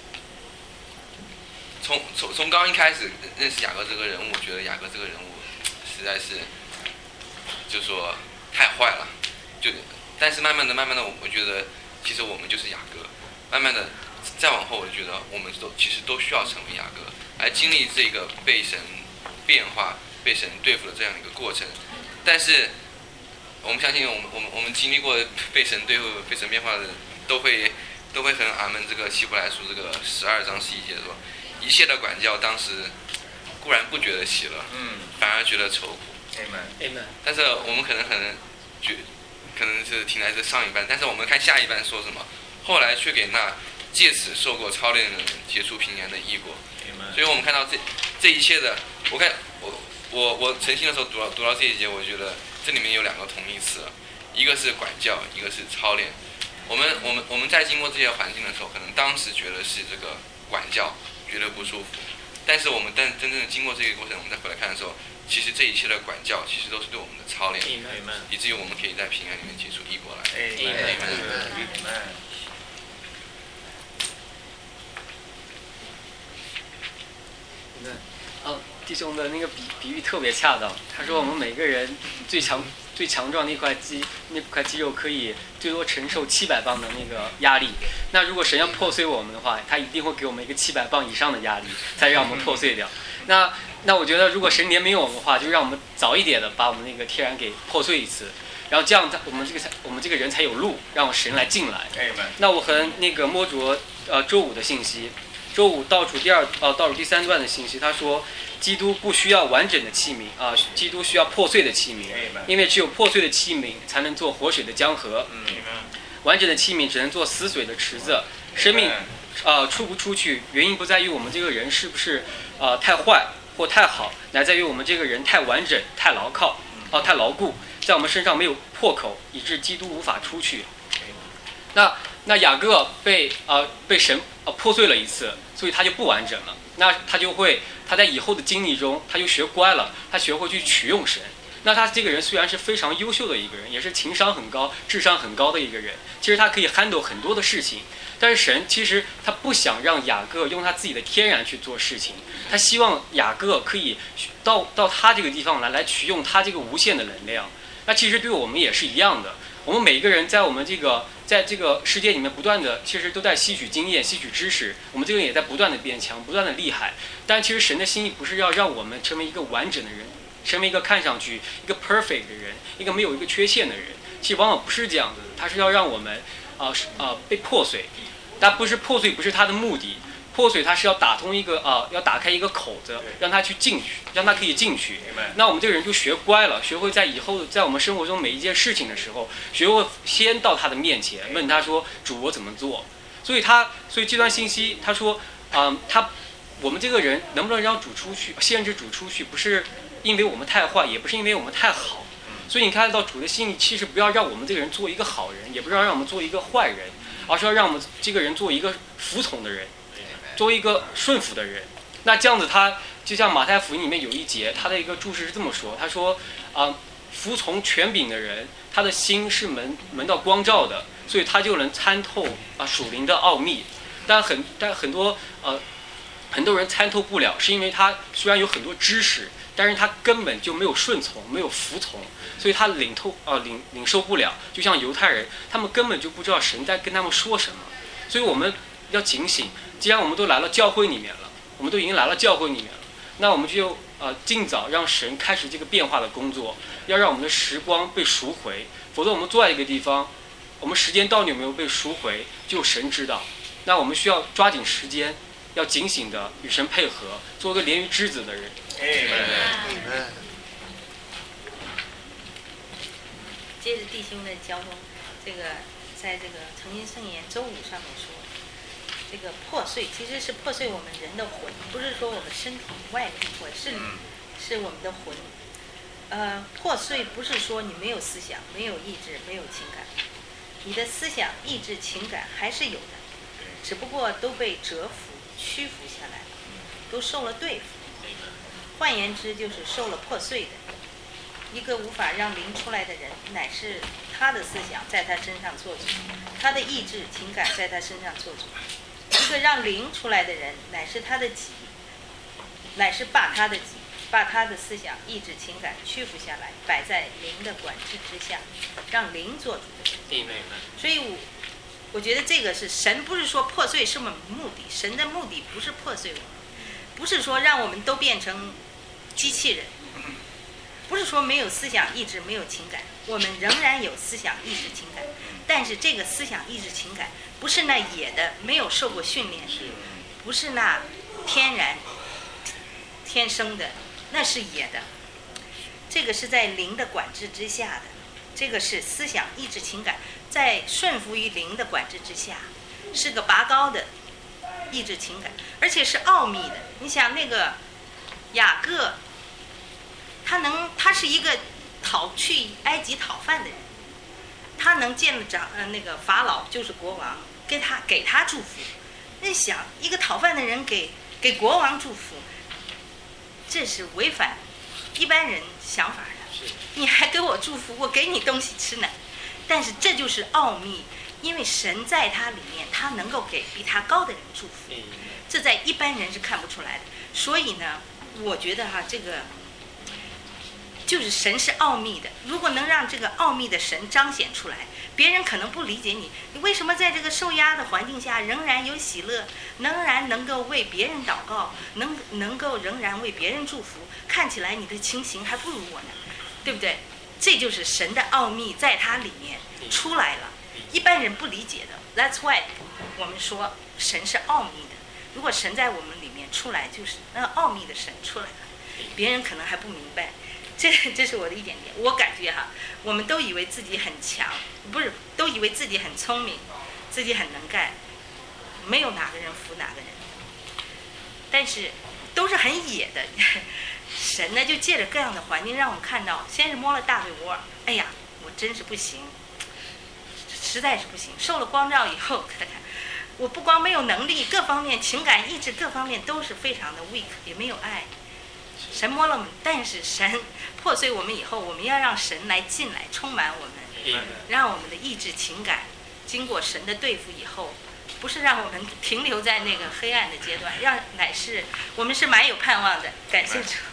从从从刚一开始认识雅各这个人物，我觉得雅各这个人物实在是，就说太坏了，就。但是慢慢的、慢慢的，我觉得其实我们就是雅各。慢慢的，再往后，我就觉得我们都其实都需要成为雅各， 来经历这个被神变化、被神对付的这样一个过程。但是我们相信，我们我们我们经历过被神对付、被神变化的，都会都会很阿门。这个希伯来书这个十二章十一节说，一切的管教当时固然不觉得喜乐， 嗯， 反而觉得愁苦。 Amen。 但是我们可能可能觉可能是停在这上一半，但是我们看下一半说什么，后来却给那借此受过操练的人结出平安的义果。所以我们看到这这一切的，我看我我我诚心的时候读到读到这一节，我觉得这里面有两个同义词，一个是管教，一个是操练。我们我们我们在经过这些环境的时候，可能当时觉得是这个管教，觉得不舒服，但是我们但真正的经过这个过程，我们再回来看的时候，其实这一切的管教，其实都是对我们的操练，以至于我们可以在平安里面结出义果来。 哦，弟兄的那个比比喻特别恰当。他说我们每个人最强最强壮那块肌那块肌肉可以最多承受七百磅的那个压力。那如果神要破碎我们的话，他一定会给我们一个七百磅以上的压力，才让我们破碎掉。那那我觉得，如果神怜悯我们的话，就让我们早一点的把我们那个天然给破碎一次，然后这样他我们这个才我们这个人才有路让神来进来。那我和那个摸着呃周五的信息。周五倒数第二呃倒数第三段的信息，他说，基督不需要完整的器皿啊、呃，基督需要破碎的器皿，因为只有破碎的器皿才能做活水的江河，完整的器皿只能做死水的池子。生命呃出不出去，原因不在于我们这个人是不是呃太坏或太好，乃在于我们这个人太完整、太牢靠啊、呃、太牢固，在我们身上没有破口，以致基督无法出去。那那雅各被呃被神呃破碎了一次，所以他就不完整了。那他就会他在以后的经历中，他就学乖了，他学会去取用神。那他这个人虽然是非常优秀的一个人，也是情商很高、智商很高的一个人，其实他可以 handle 很多的事情。但是神其实他不想让雅各用他自己的天然去做事情，他希望雅各可以到到他这个地方来，来取用他这个无限的能量。那其实对我们也是一样的。我们每一个人在我们这个在这个世界里面不断的，其实都在吸取经验、吸取知识。我们这个人也在不断的变强、不断的厉害。但其实神的心意不是要让我们成为一个完整的人，成为一个看上去一个 perfect 的人，一个没有一个缺陷的人。其实往往不是这样子的，他是要让我们啊啊、呃呃、被破碎。但不是破碎，不是他的目的。破碎它是要打通一个啊、呃，要打开一个口子，让他去进去，让他可以进去。那我们这个人就学乖了，学会在以后在我们生活中每一件事情的时候，学会先到他的面前问他说：“主，我怎么做？”所以他，所以这段信息他说，啊、呃，他我们这个人能不能让主出去，限制主出去，不是因为我们太坏，也不是因为我们太好。所以你看到主的心意，其实不要让我们这个人做一个好人，也不要让我们做一个坏人，而是要让我们这个人做一个服从的人。作为一个顺服的人，那这样子他就像马太福音里面有一节，他的一个注释是这么说，他说啊、呃，服从权柄的人，他的心是门门到光照的，所以他就能参透啊属灵的奥秘。但很但很多呃很多人参透不了，是因为他虽然有很多知识，但是他根本就没有顺从，没有服从，所以他领透啊、呃、领领受不了。就像犹太人，他们根本就不知道神在跟他们说什么，所以我们要警醒。既然我们都来了教会里面了，我们都已经来了教会里面了，那我们就呃尽早让神开始这个变化的工作，要让我们的时光被赎回，否则我们坐在一个地方，我们时间到底有没有被赎回，只有神知道。那我们需要抓紧时间，要警醒的与神配合，做个连于枝子的人。 接着弟兄的交通，这个在这个诚心圣言周五上面说。这个破碎其实是破碎我们人的魂，不是说我们身体外面或是是我们的魂。呃，破碎不是说你没有思想、没有意志、没有情感，你的思想、意志、情感还是有的，只不过都被折服、屈服下来了，都受了对付。换言之，就是受了破碎的。一个无法让灵出来的人，乃是他的思想在他身上做主，他的意志、情感在他身上做主。一个让灵出来的人，乃是他的己，乃是把他的己，把他的思想、意志、情感屈服下来，摆在灵的管制之下，让灵做主的事。所以我，我觉得这个是神不是说破碎是我们目的，神的目的不是破碎我们， 不是说让我们都变成机器人，不是说没有思想意志没有情感，我们仍然有思想意志情感，但是这个思想意志情感不是那野的没有受过训练，不是那天然天生的，那是野的，这个是在灵的管制之下的，这个是思想意志情感在顺服于灵的管制之下，是个拔高的意志情感，而且是奥秘的。你想那个雅各，他能，他是一个讨去埃及讨饭的人，他能见了长呃那个法老就是国王，给他给他祝福。那想一个讨饭的人给给国王祝福，这是违反一般人想法的。你还给我祝福，我给你东西吃呢。但是这就是奥秘，因为神在他里面，他能够给比他高的人祝福，这在一般人是看不出来的。所以呢，我觉得哈，这个就是神是奥秘的。如果能让这个奥秘的神彰显出来，别人可能不理解你，你为什么在这个受压的环境下仍然有喜乐，仍然能够为别人祷告，能能够仍然为别人祝福，看起来你的情形还不如我呢，对不对？这就是神的奥秘在他里面出来了，一般人不理解的。 That's why 我们说神是奥秘的。如果神在我们里面出来，就是那奥秘的神出来了，别人可能还不明白。这这是我的一点点，我感觉哈，我们都以为自己很强，不是都以为自己很聪明，自己很能干，没有哪个人服哪个人，但是都是很野的。神呢就借着各样的环境让我们看到，先是摸了大腿窝，哎呀，我真是不行，实在是不行。受了光照以后，看看我不光没有能力，各方面情感意志各方面都是非常的 weak， 也没有爱。神摸了我们，但是神破碎我们以后，我们要让神来进来充满我们，让我们的意志情感经过神的对付以后，不是让我们停留在那个黑暗的阶段，让乃是我们是蛮有盼望的。感谢主。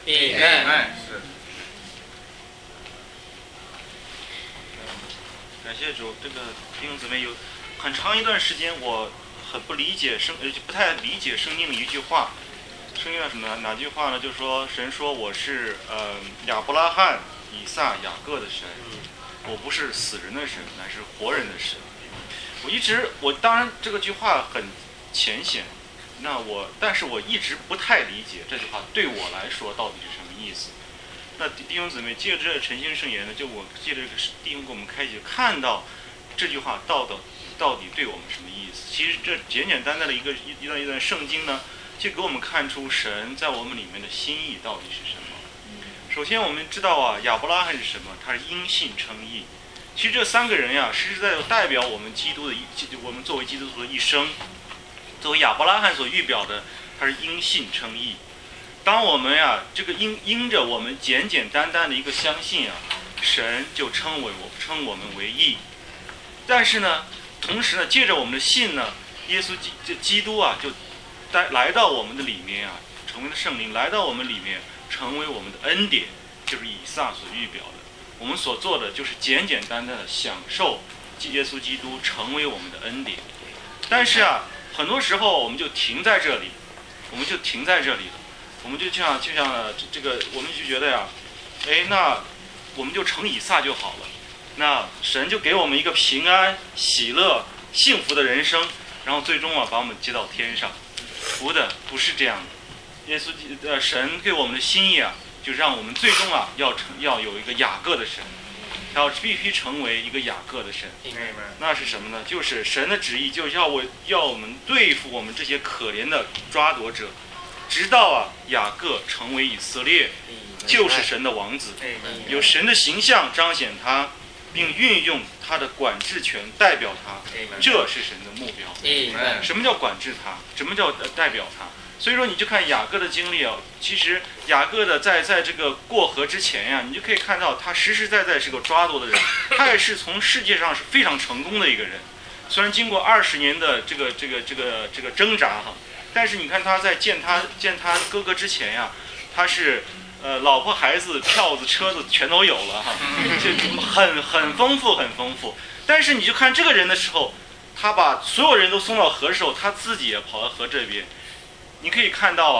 感谢主。这个弟兄姊妹，有很长一段时间我很不理解圣，呃，不太理解圣经里一句话。圣经的什么哪句话呢？就是说神说我是呃亚伯拉罕、以撒、雅各的神，我不是死人的神，乃是活人的神。我一直我当然这个句话很浅显，那我但是我一直不太理解这句话对我来说到底是什么意思。那弟兄姊妹借着这个晨星圣言呢，就我借着这个弟兄给我们开启，看到这句话到底到底对我们什么意思。其实这简简单单的一个一段一段圣经呢，就给我们看出神在我们里面的心意到底是什么。首先我们知道啊，亚伯拉罕是什么？他是因信称义。其实这三个人呀，实实在在代表我们基督的一，我们作为基督徒的一生。作为亚伯拉罕所预表的，他是因信称义。当我们呀，这个因因着我们简简单单的一个相信啊，神就称为我称我们为义。但是呢，同时呢，借着我们的信呢，耶稣基这基督啊，就来来到我们的里面啊，成为了圣灵，来到我们里面，成为我们的恩典，就是以撒所预表的。我们所做的就是简简单单的享受耶稣基督成为我们的恩典。但是啊，很多时候我们就停在这里，我们就停在这里了。我们就像就像这个，我们就觉得呀，哎，那我们就成以撒就好了。那神就给我们一个平安、喜乐、幸福的人生，然后最终啊把我们接到天上。不的，不是这样的。耶稣呃，神给我们的心意啊，就让我们最终啊要成要有一个雅各的神，要必须成为一个雅各的神。那是什么呢？就是神的旨意，就是要我要我们对付我们这些可怜的抓夺者，直到啊雅各成为以色列，就是神的王子，有神的形象彰显他，并运用他的管制权代表他，这是神的目标。什么叫管制他？什么叫代表他？所以说你就看雅各的经历啊，其实雅各的在在这个过河之前呀、啊，你就可以看到他实实在在是个抓夺的人，他也是从世界上是非常成功的一个人。虽然经过二十年的这个这个这个这个挣扎哈，但是你看他在见他见他哥哥之前呀、啊，他是呃老婆孩子票子车子全都有了哈，就很很丰富很丰富。但是你就看这个人的时候，他把所有人都送到河的时候，他自己也跑到河这边。你可以看到啊，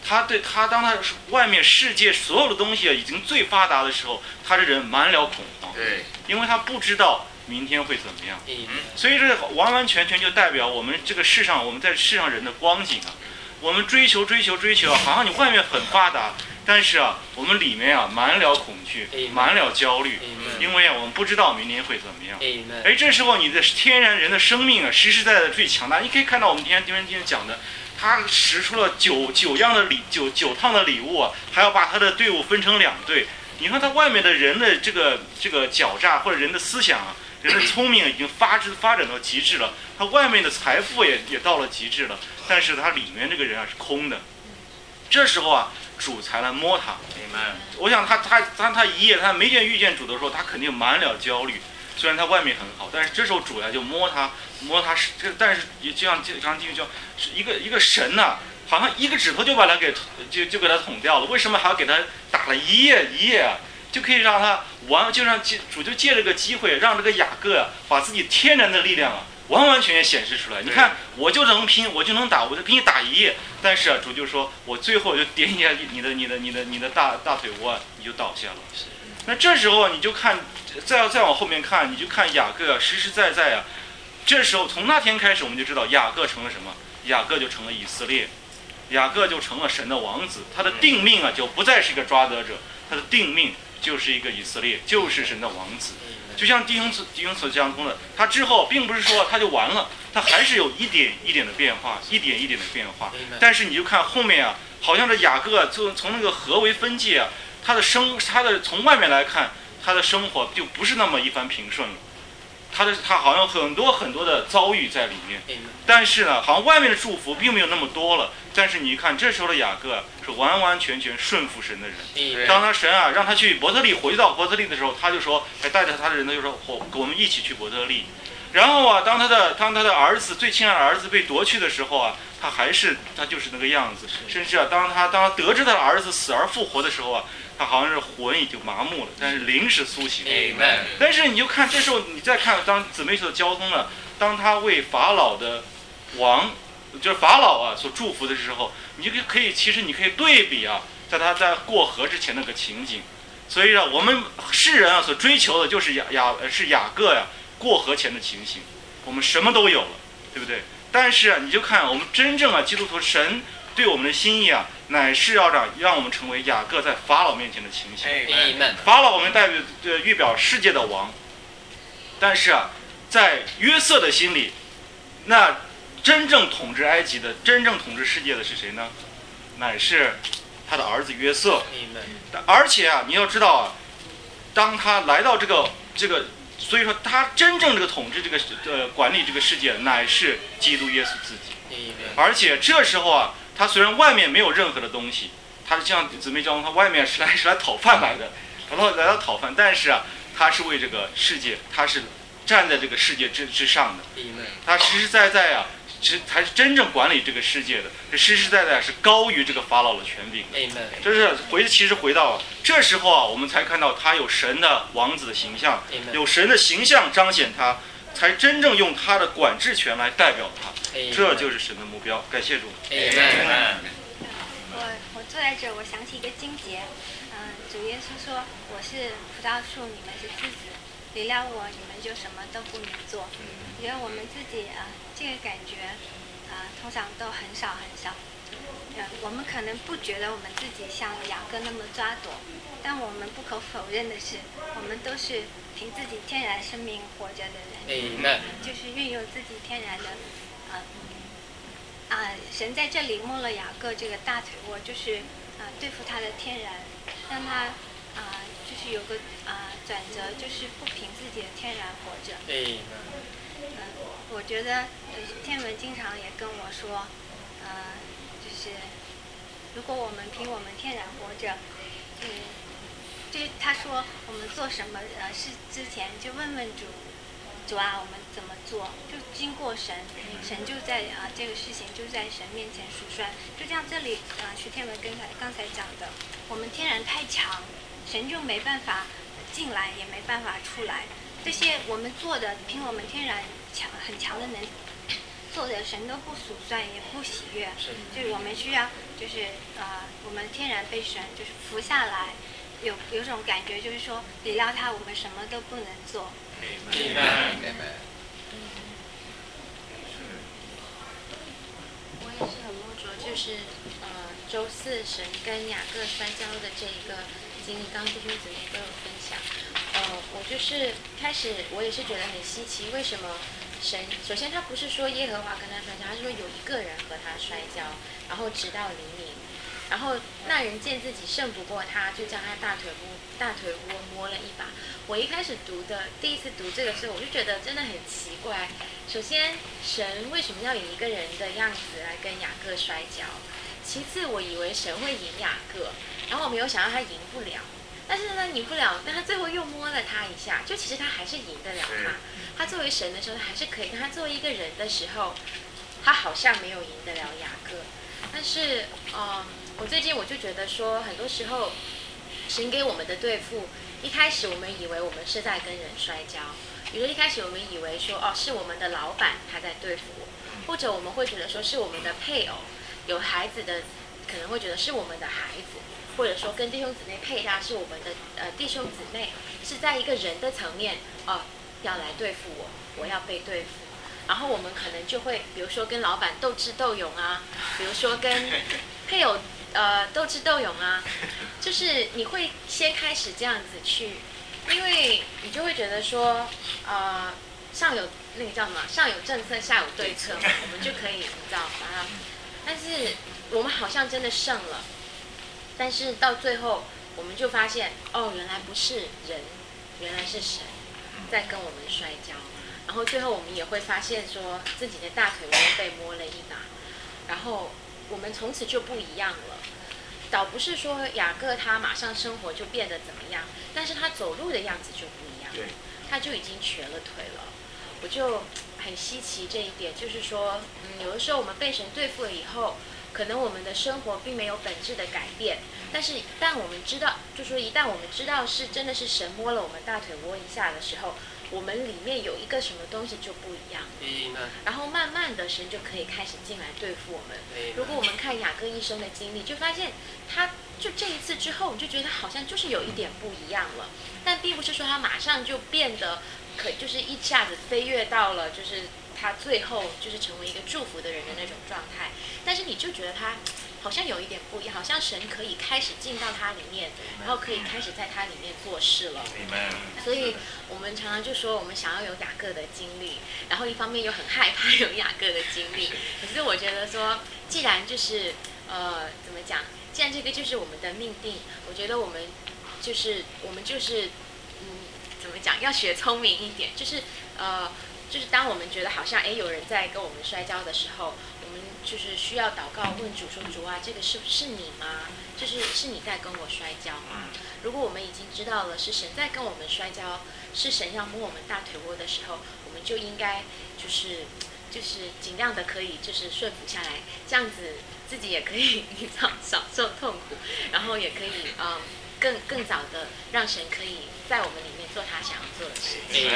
他对他当他外面世界所有的东西已经最发达的时候，他这人满了恐慌。 对， 因为他不知道明天会怎么样。所以这完完全全就代表我们这个世上，我们在世上人的光景啊。我们追求追求追求，好像你外面很发达，但是啊，我们里面啊满了恐惧，满了焦虑，因为啊我们不知道明天会怎么样。哎，这时候你的天然人的生命啊，实实在在最强大。你可以看到我们今天今天今天讲的，他使出了九九样的礼九九趟的礼物啊，还要把他的队伍分成两队。你看他外面的人的这个这个狡诈或者人的思想啊，人的聪明已经发展发展到极致了，他外面的财富也也到了极致了，但是他里面这个人啊是空的。这时候啊，主才来摸他。我想他他他他一夜他没见遇见主的时候，他肯定满了焦虑。虽然他外面很好，但是这时候主呀就摸他摸他，这但是也就像就像就像是一个一个神呐、啊，好像一个指头就把他给就就给他捅掉了。为什么还要给他打了一夜一夜啊？就可以让他完，就让主就借这个机会，让这个雅各啊，把自己天然的力量啊，完完全全显示出来。你看，我就能拼，我就能打，我就给你打一夜。但是啊，主就说，我最后就点一下你的、你的、你的、你的大大腿窝，你就倒下了。那这时候你就看，再再往后面看，你就看雅各啊，实实在在啊。这时候从那天开始，我们就知道雅各成了什么？雅各就成了以色列，雅各就成了神的王子。他的定命啊，就不再是一个抓得者，他的定命就是一个以色列，就是神的王子。就像弟兄弟兄所相通的，他之后并不是说他就完了，他还是有一点一点的变化，一点一点的变化。但是你就看后面啊，好像这雅各啊，就从那个河为分界啊，他的生他的从外面来看，他的生活就不是那么一帆平顺了。他的他好像很多很多的遭遇在里面，但是呢，好像外面的祝福并没有那么多了。但是你看，这时候的雅各是完完全全顺服神的人。当他神啊让他去伯特利，回到伯特利的时候，他就说，还带着他的人呢，就说我我们一起去伯特利。然后啊，当他的当他的儿子最亲爱的儿子被夺去的时候啊，他还是他就是那个样子。甚至啊，当他当他得知他的儿子死而复活的时候啊，他好像是魂已经麻木了，但是灵是苏醒。但是你就看这时候，你再看当姊妹所交通了，当他为法老的王，就是法老啊所祝福的时候，你就可以其实你可以对比啊，在他在过河之前那个情景。所以啊，我们世人啊所追求的就是雅雅是雅各呀、啊、过河前的情形，我们什么都有了，对不对？但是啊，你就看我们真正啊基督徒神对我们的心意啊，乃是要让让我们成为雅各在法老面前的情形。法老我们代表呃预表世界的王，但是啊，在约瑟的心里，那真正统治埃及的、真正统治世界的是谁呢？乃是他的儿子约瑟。而且啊，你要知道啊，当他来到这个这个，所以说他真正这个统治这个呃管理这个世界，乃是基督耶稣自己。而且这时候啊，他虽然外面没有任何的东西，他是像姊妹教他外面是来是来讨饭来的，然后来到讨饭，但是啊，他是为这个世界，他是站在这个世界之之上的，他实实在在啊。是才是真正管理这个世界的，这实实在在是高于这个法老的权柄的。这是回其实回到这时候啊，我们才看到他有神的王子的形象，有神的形象彰显他，才真正用他的管制权来代表他。这就是神的目标。感谢主。 我我坐在这儿，我想起一个经节，嗯，主耶稣说：“我是葡萄树，你们是枝子，离了我，你们就什么都不能做。”我觉得我们自己啊。这个感觉，啊、呃，通常都很少很少。呃，我们可能不觉得我们自己像雅各那么抓躲，但我们不可否认的是，我们都是凭自己天然生命活着的人。嗯、就是运用自己天然的，啊、呃，啊、呃，神在这里摸了雅各这个大腿窝，就是啊、呃，对付他的天然，让他啊、呃，就是有个啊、呃、转折，就是不凭自己的天然活着。嗯。我觉得天文经常也跟我说，呃，就是如果我们凭我们天然活着，嗯，就是他说我们做什么呃事之前就问问主，主啊，我们怎么做？就经过神，神就在啊、呃、这个事情就在神面前数算。就像这里啊、呃、徐天文刚才刚才讲的，我们天然太强，神就没办法进来，也没办法出来。这些我们做的，凭我们天然强很强的能做的神都不数算，也不喜悦。就是我们需要，就是呃，我们天然被神就是服下来，有有种感觉，就是说离了他，我们什么都不能做。 明白，明白。 我也是很摸着，就是呃，周四神跟雅各摔跤的这一个经历，刚刚弟兄姊妹都有分享。呃，我就是开始，我也是觉得很稀奇，为什么神？首先他不是说耶和华跟他摔跤，他是说有一个人和他摔跤，然后直到黎明。然后那人见自己胜不过他，就将他大腿窝大腿窝摸了一把。我一开始读的第一次读这个时候，我就觉得真的很奇怪。首先，神为什么要以一个人的样子来跟雅各摔跤？其次，我以为神会赢雅各，然后我没有想到他赢不了。但是呢，赢不了，但他最后又摸了他一下，就其实他还是赢得了他。他作为神的时候，他还是可以；但他作为一个人的时候，他好像没有赢得了雅各。但是，嗯，我最近我就觉得说，很多时候，神给我们的对付，一开始我们以为我们是在跟人摔跤，比如说一开始我们以为说，哦，是我们的老板他在对付我，或者我们会觉得说是我们的配偶，有孩子的可能会觉得是我们的孩子，或者说跟弟兄姊妹配搭是我们的呃弟兄姊妹，是在一个人的层面，哦，要来对付我，我要被对付。然后我们可能就会，比如说跟老板斗智斗勇啊，比如说跟配偶呃斗智斗勇啊，就是你会先开始这样子去，因为你就会觉得说，呃，上有那个叫什么，上有政策，下有对策嘛，我们就可以你知道把它，但是我们好像真的胜了，但是到最后我们就发现，哦，原来不是人，原来是神在跟我们摔跤。然后最后我们也会发现说自己的大腿窝被摸了一把，然后我们从此就不一样了。倒不是说雅各他马上生活就变得怎么样，但是他走路的样子就不一样，他就已经瘸了腿了。我就很稀奇这一点，就是说，嗯，有的时候我们被神对付了以后，可能我们的生活并没有本质的改变，但是一旦我们知道，就说一旦我们知道是真的是神摸了我们大腿窝一下的时候，我们里面有一个什么东西就不一样了，然后慢慢的神就可以开始进来对付我们。如果我们看雅各一生的经历，就发现他就这一次之后，你就觉得好像就是有一点不一样了，但并不是说他马上就变得可就是一下子飞跃到了就是他最后就是成为一个祝福的人的那种状态，但是你就觉得他好像有一点不一样，好像神可以开始进到他里面，然后可以开始在他里面做事了。所以我们常常就说我们想要有雅各的经历，然后一方面又很害怕有雅各的经历。可是我觉得说，既然就是呃怎么讲，既然这个就是我们的命定，我觉得我们就是我们就是嗯怎么讲，要学聪明一点，就是呃。就是当我们觉得好像哎有人在跟我们摔跤的时候，我们就是需要祷告问主说，主啊，这个是是你吗？就是是你在跟我摔跤吗？如果我们已经知道了是神在跟我们摔跤，是神要摸我们大腿窝的时候，我们就应该就是就是尽量的可以就是顺服下来，这样子自己也可以少少受痛苦，然后也可以嗯更更早的让神可以在我们里面做他想要做的事情。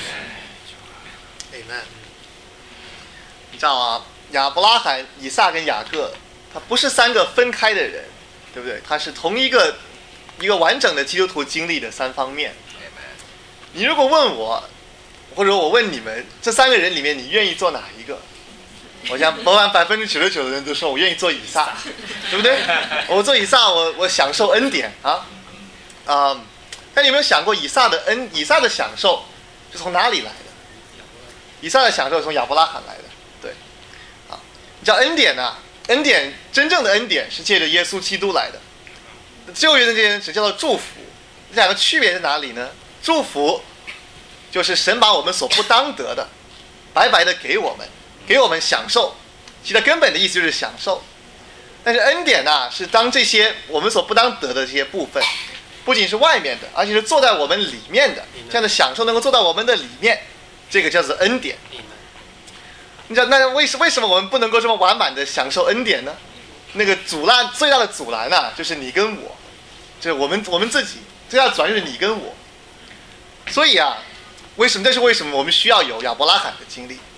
Amen。你知道啊，亚伯拉罕、以撒跟雅各，他不是三个分开的人，对不对？他是同一个一个完整的基督徒经历的三方面。你如果问我，或者我问你们，这三个人里面你愿意做哪一个？我想，某晚百分之九十九的人都说我愿意做以撒，对不对？我做以撒，我我享受恩典啊啊、嗯！但你有没有想过，以撒的恩，以撒的享受是从哪里来的？以撒的享受是从亚伯拉罕来的，对，啊，你知道恩典啊，恩典真正的恩典是借着耶稣基督来的，旧约的这件事叫做祝福，这两个区别在哪里呢？祝福就是神把我们所不当得的，白白的给我们，给我们享受，其实根本的意思就是享受。但是恩典啊，是当这些我们所不当得的这些部分，不仅是外面的，而且是坐在我们里面的，这样的享受能够坐在我们的里面。这个叫做恩典，你知道那为什为什么我们不能够这么完满的享受恩典呢？那个阻拦最大的阻拦啊，就是你跟我，就是我们我们自己最大的阻拦就是你跟我。所以啊，为什么这是为什么我们需要有亚伯拉罕的经历？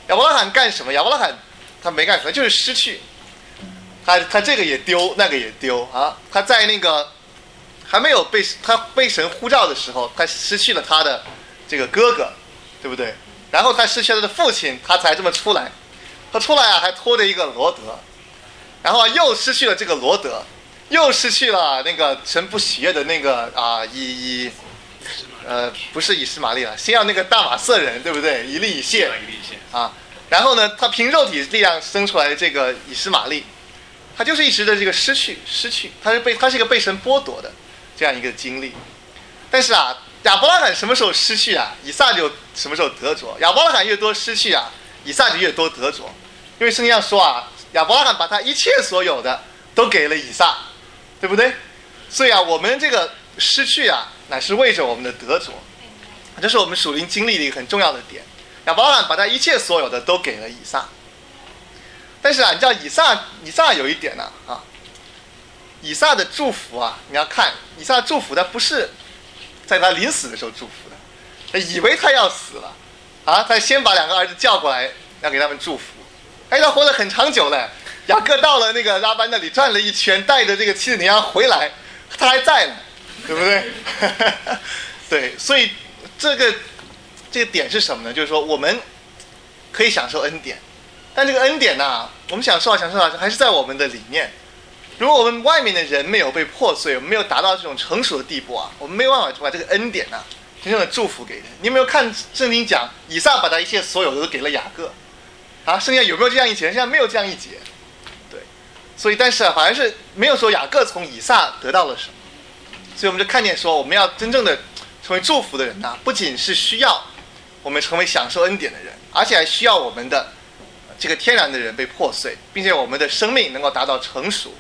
亚伯拉罕干什么？亚伯拉罕他没干什么，就是失去。他他这个也丢，那个也丢啊！他在那个还没有被他被神呼召的时候，他失去了他的这个哥哥，对不对？然后他失去了他的父亲，他才这么出来。他出来啊，还拖着一个罗德，然后啊又失去了这个罗德，又失去了那个神不喜悦的那个啊以以呃不是以实玛利了，先要那个大马色人，对不对？以利以谢啊，然后呢，他凭肉体力量生出来的这个以实玛利。他就是一直的这个失去，失去，他是被他是一个被神剥夺的这样一个经历。但是啊，亚伯拉罕什么时候失去啊，以撒就什么时候得着。亚伯拉罕越多失去啊，以撒就越多得着。因为圣经上说啊，亚伯拉罕把他一切所有的都给了以撒，对不对？所以啊，我们这个失去啊，乃是为着我们的得着，这是我们属灵经历的一个很重要的点。亚伯拉罕把他一切所有的都给了以撒。但是啊，你知道以撒，以撒有一点呢 啊, 啊，以撒的祝福啊，你要看以撒的祝福，他不是在他临死的时候祝福的，他以为他要死了，啊，他先把两个儿子叫过来，要给他们祝福。哎，他活得很长久了，雅各到了那个拉班那里转了一圈，带着这个妻子牛羊回来，他还在呢，对不对？对，所以这个这个点是什么呢？就是说我们可以享受恩典。但这个恩典呐、啊，我们享受啊享受啊，还是在我们的里面。如果我们外面的人没有被破碎，我们没有达到这种成熟的地步啊，我们没有办法把这个恩典啊真正的祝福给人。你有没有看圣经讲以撒把他一切所有的都给了雅各啊？圣经有没有这样一节？现在没有这样一节。对，所以但是啊，反而是没有说雅各从以撒得到了什么。所以我们就看见说，我们要真正的成为祝福的人呐、啊，不仅是需要我们成为享受恩典的人，而且还需要我们的。这个天然的人被破碎，并且我们的生命能够达到成熟。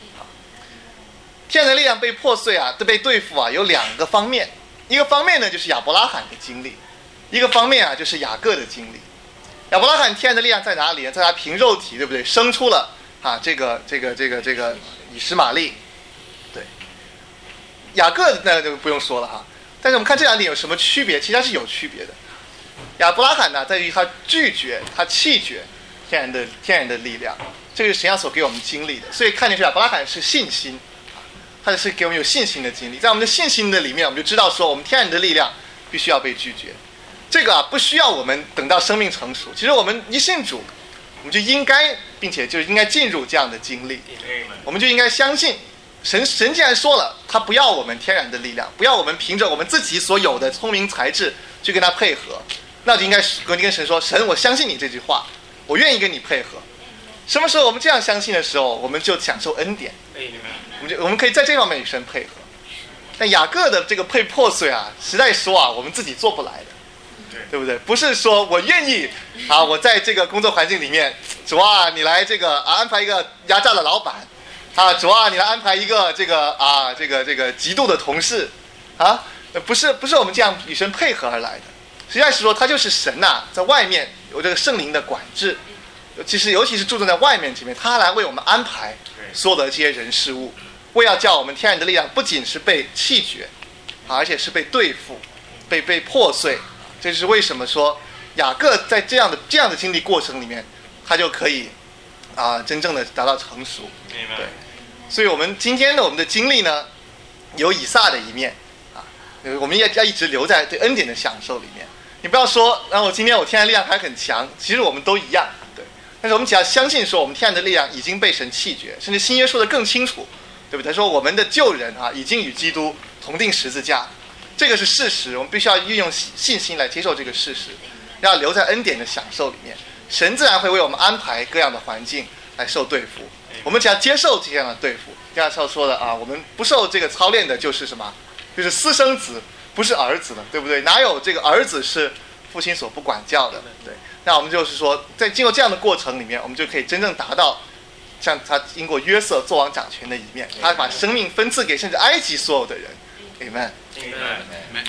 天然的力量被破碎啊，被对付啊，有两个方面。一个方面呢，就是亚伯拉罕的经历；一个方面啊，就是雅各的经历。亚伯拉罕天然的力量在哪里呢？在他凭肉体，对不对？生出了啊，这个这个这个这个以实玛利。对，雅各那就不用说了哈。但是我们看这两点有什么区别？其实它是有区别的。亚伯拉罕呢，在于他拒绝，他弃绝。天然的天然的力量，这个是神要所给我们经历的，所以看见出亚伯拉罕是信心，他是给我们有信心的经历，在我们的信心的里面，我们就知道说我们天然的力量必须要被拒绝，这个啊不需要我们等到生命成熟，其实我们一信主，我们就应该，并且就应该进入这样的经历，我们就应该相信神，神既然说了，他不要我们天然的力量，不要我们凭着我们自己所有的聪明才智去跟他配合，那就应该跟跟神说，神，我相信你这句话。我愿意跟你配合。什么时候我们这样相信的时候，我们就享受恩典。我们就我们可以在这方面与神配合。但雅各的这个配破碎啊，实在说啊，我们自己做不来的，对不对？不是说我愿意啊，我在这个工作环境里面，主啊，你来这个啊安排一个压榨的老板啊，主啊，你来安排一个这个啊这个这个嫉妒的同事啊，不是不是我们这样与神配合而来的。实在是说，他就是神呐、啊，在外面有这个圣灵的管制，其实尤其是注重在外面这边，他来为我们安排所有的这些人事物，为要叫我们天然的力量不仅是被弃绝，啊，而且是被对付、被被破碎。这是为什么说雅各在这样的这样的经历过程里面，他就可以啊真正的达到成熟。对，所以我们今天的我们的经历呢，有以撒的一面啊，我们也要一直留在对恩典的享受里面。你不要说，然后我今天我天然力量还很强，其实我们都一样，对。但是我们只要相信说，我们天然的力量已经被神弃绝，甚至新约说的更清楚，对不对？他说我们的旧人啊，已经与基督同定十字架，这个是事实，我们必须要运用信心来接受这个事实，要留在恩典的享受里面。神自然会为我们安排各样的环境来受对付，我们只要接受这样的对付。第二条说的啊，我们不受这个操练的就是什么？就是私生子。不是儿子了，对不对？哪有这个儿子是父亲所不管教的？对，那我们就是说，在经过这样的过程里面，我们就可以真正达到像他经过约瑟做王掌权的一面，他把生命分赐给甚至埃及所有的人。Amen。Amen。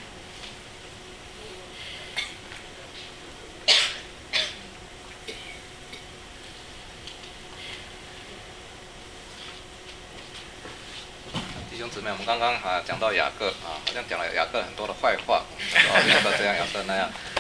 弟兄姊妹，我们刚刚啊讲到雅各啊，好像讲了雅各很多的坏话，哦，雅各这样，雅各那样。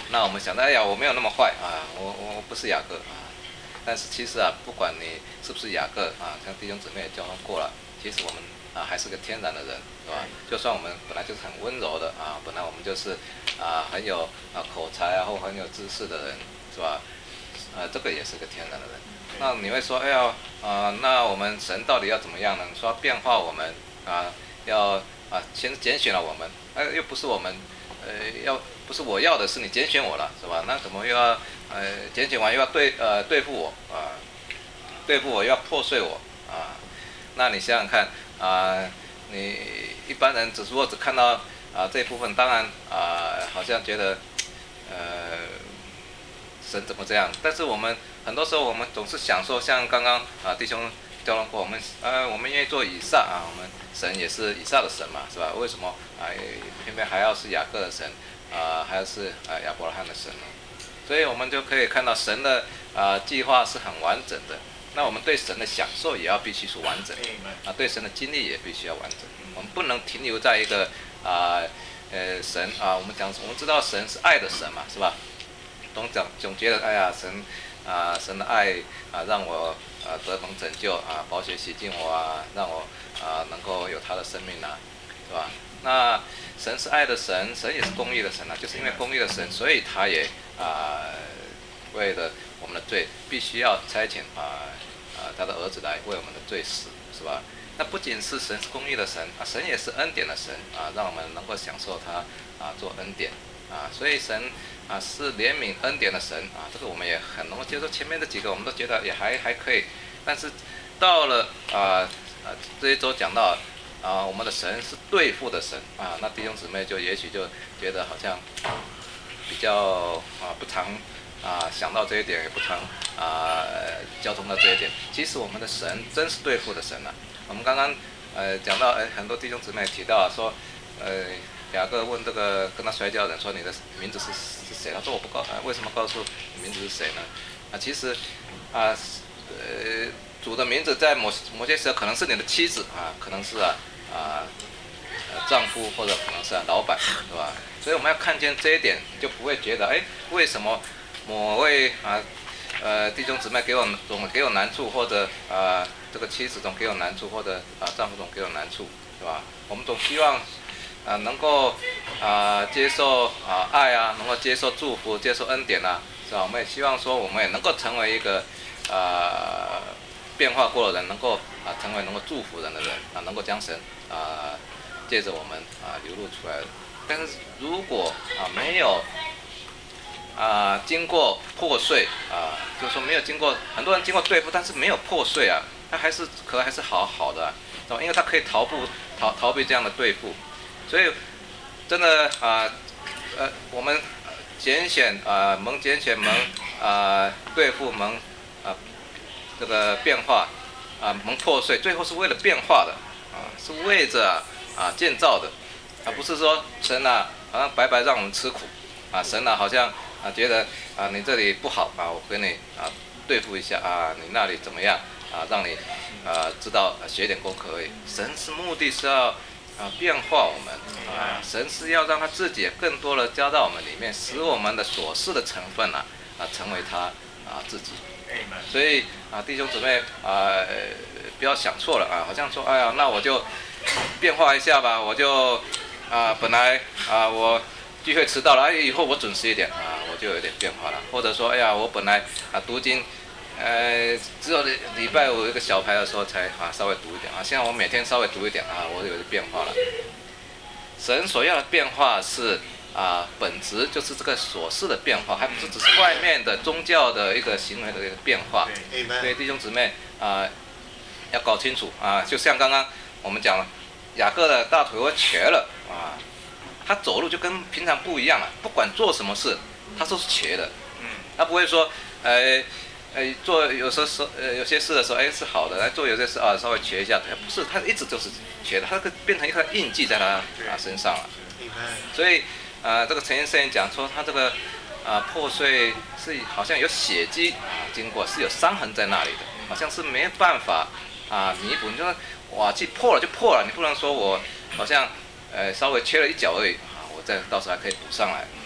那我们想到，哎呀，我没有那么坏啊，我我我不是雅各啊。但是其实啊，不管你是不是雅各啊，像弟兄姊妹也交通过了，其实我们啊还是个天然的人，是吧？就算我们本来就是很温柔的啊，本来我们就是啊很有啊口才啊或很有知识的人，是吧？啊，这个也是个天然的人。那你会说，哎呀，啊，那我们神到底要怎么样呢？说变化我们啊，要啊先拣选了我们，哎，又不是我们。呃，要不是我要的，是你拣选我了，是吧？那怎么又要呃拣选完又要对呃对付我啊？对付我又要破碎我啊？那你想想看啊，你一般人只如果只看到啊这一部分，当然啊好像觉得呃神怎么这样？但是我们很多时候我们总是想说，像刚刚啊弟兄交流过，我们呃我们愿意做以撒啊，我们神也是以撒的神嘛，是吧？为什么啊偏偏还要是雅各的神啊，还要是啊亚伯拉罕的神呢？所以我们就可以看到神的啊计划是很完整的。那我们对神的享受也要必须是完整的啊，对神的经历也必须要完整。我们不能停留在一个啊呃神啊，我们讲我们知道神是爱的神嘛，是吧？总讲总觉得哎呀神啊神的爱啊让我啊得蒙拯救啊，宝血洗净我啊，让我啊能够有他的生命啊，是吧？那神是爱的神，神也是公义的神啊，就是因为公义的神，所以他也啊为了我们的罪，必须要差遣啊啊他的儿子来为我们的罪死，是吧？那不仅是神是公义的神啊，神也是恩典的神啊，让我们能够享受他啊做恩典啊，所以神啊是怜悯恩典的神啊，这个我们也很能够接受。前面这几个我们都觉得也还还可以，但是到了啊啊这一周讲到啊我们的神是对付的神啊，那弟兄姊妹就也许就觉得好像比较啊不常啊想到这一点，也不常啊交通到这一点。其实我们的神真是对付的神啊。我们刚刚呃讲到哎很多弟兄姊妹提到说呃。雅各问这个跟他摔跤的人说：“你的名字是是谁？”他说：“我不告，啊、为什么告诉你名字是谁呢？”啊，其实啊，呃，主的名字在某某些时候可能是你的妻子啊，可能是啊啊丈夫，或者可能是、啊、老板，是吧？所以我们要看见这一点，就不会觉得哎，为什么某位啊呃弟兄姊妹给我总给我难处，或者啊这个妻子总给我难处，或者啊丈夫总给我难处，是吧？我们总希望。啊，能够啊接受啊爱啊，能够接受祝福，接受恩典啊，是吧？我们也希望说，我们也能够成为一个啊变化过的人，能够啊成为能够祝福人的人啊，能够将神啊借着我们啊流露出来的。但是如果啊没有啊经过破碎啊，就是说没有经过很多人经过对付，但是没有破碎啊，他还是壳还是好好的、啊，是吧？因为他可以逃不逃逃避这样的对付。所以，真的啊，呃，我们拣选啊，蒙拣选蒙啊，对付蒙啊，这个变化啊，蒙破碎，最后是为了变化的啊，是为着啊建造的，而不是说神啊，好像白白让我们吃苦啊，神啊，好像啊觉得啊你这里不好啊，我跟你啊对付一下啊，你那里怎么样啊，让你啊知道学点功课而已。神是目的是要。啊，变化我们啊！神是要让他自己更多的加到我们里面，使我们的所事的成分啊啊成为他啊自己。所以啊，弟兄姊妹啊，不要想错了啊！好像说，哎呀，那我就变化一下吧，我就啊本来啊我聚会迟到了，哎，以后我准时一点啊，我就有点变化了。或者说，哎呀，我本来啊读经。呃，只有礼拜五一个小牌的时候才啊稍微读一点啊，现在我每天稍微读一点啊，我有点变化了。神所要的变化是啊，本质就是这个琐事的变化，还不是只是外面的宗教的一个行为的一个变化。所以弟兄姊妹啊，要搞清楚啊，就像刚刚我们讲了，雅各的大腿会瘸了啊，他走路就跟平常不一样了，不管做什么事，他都是瘸的。他不会说，呃。哎，做有时候是呃有些事的时候，哎是好的；来做有些事啊，稍微瘸一下，不是，他一直就是瘸的，他变成一个印记在他啊身上了。所以啊、呃，这个陈先生讲说，他这个啊、呃、破碎是好像有血迹啊经过，是有伤痕在那里的，好像是没办法啊弥补。你说瓦器破了就破了，你不能说我好像呃稍微缺了一角而已啊，我再到时候还可以补上来啊，它是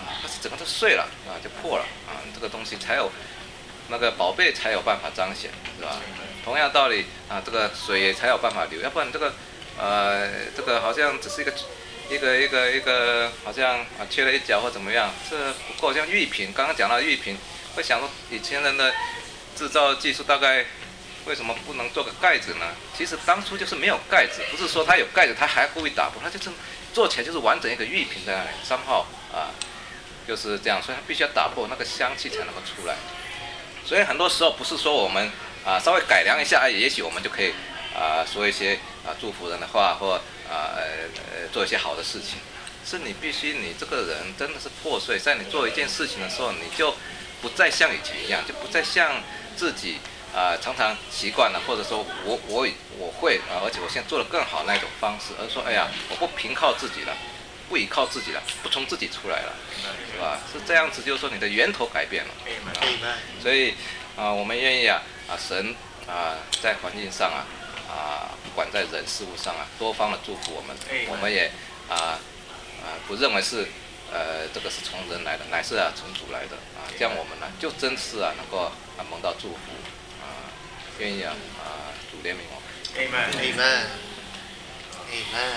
整个都碎了啊，就破了啊，这个东西才有那个宝贝才有办法彰显，是吧？同样道理啊，这个水也才有办法流，要不然这个呃这个好像只是一个一个一个一个好像啊缺了一角或怎么样，这不够。像玉瓶，刚刚讲到玉瓶，会想说以前人的制造技术大概为什么不能做个盖子呢？其实当初就是没有盖子，不是说它有盖子，它还故意打破，它就是做起来就是完整一个玉瓶在那里，三号啊，就是这样，所以它必须要打破，那个香气才能够出来。所以很多时候不是说我们啊稍微改良一下，哎，也许我们就可以啊说一些啊祝福人的话，或啊呃做一些好的事情。是你必须你这个人真的是破碎，在你做一件事情的时候，你就不再像以前一样，就不再像自己。啊、呃，常常习惯了，或者说我我我会啊，而且我现在做得更好那种方式，而说哎呀，我不凭靠自己了，不依靠自己了，不从自己出来了，是吧？是这样子，就是说你的源头改变了。啊、所以啊、呃，我们愿意啊啊神啊在环境上啊啊，不管在人事物上啊，多方的祝福我们，我们也啊啊不认为是呃这个是从人来的，乃是啊从主来的啊，这样我们呢就真是啊能够啊蒙到祝福。愿意啊啊，主怜悯我们。 Amen. Amen. Amen.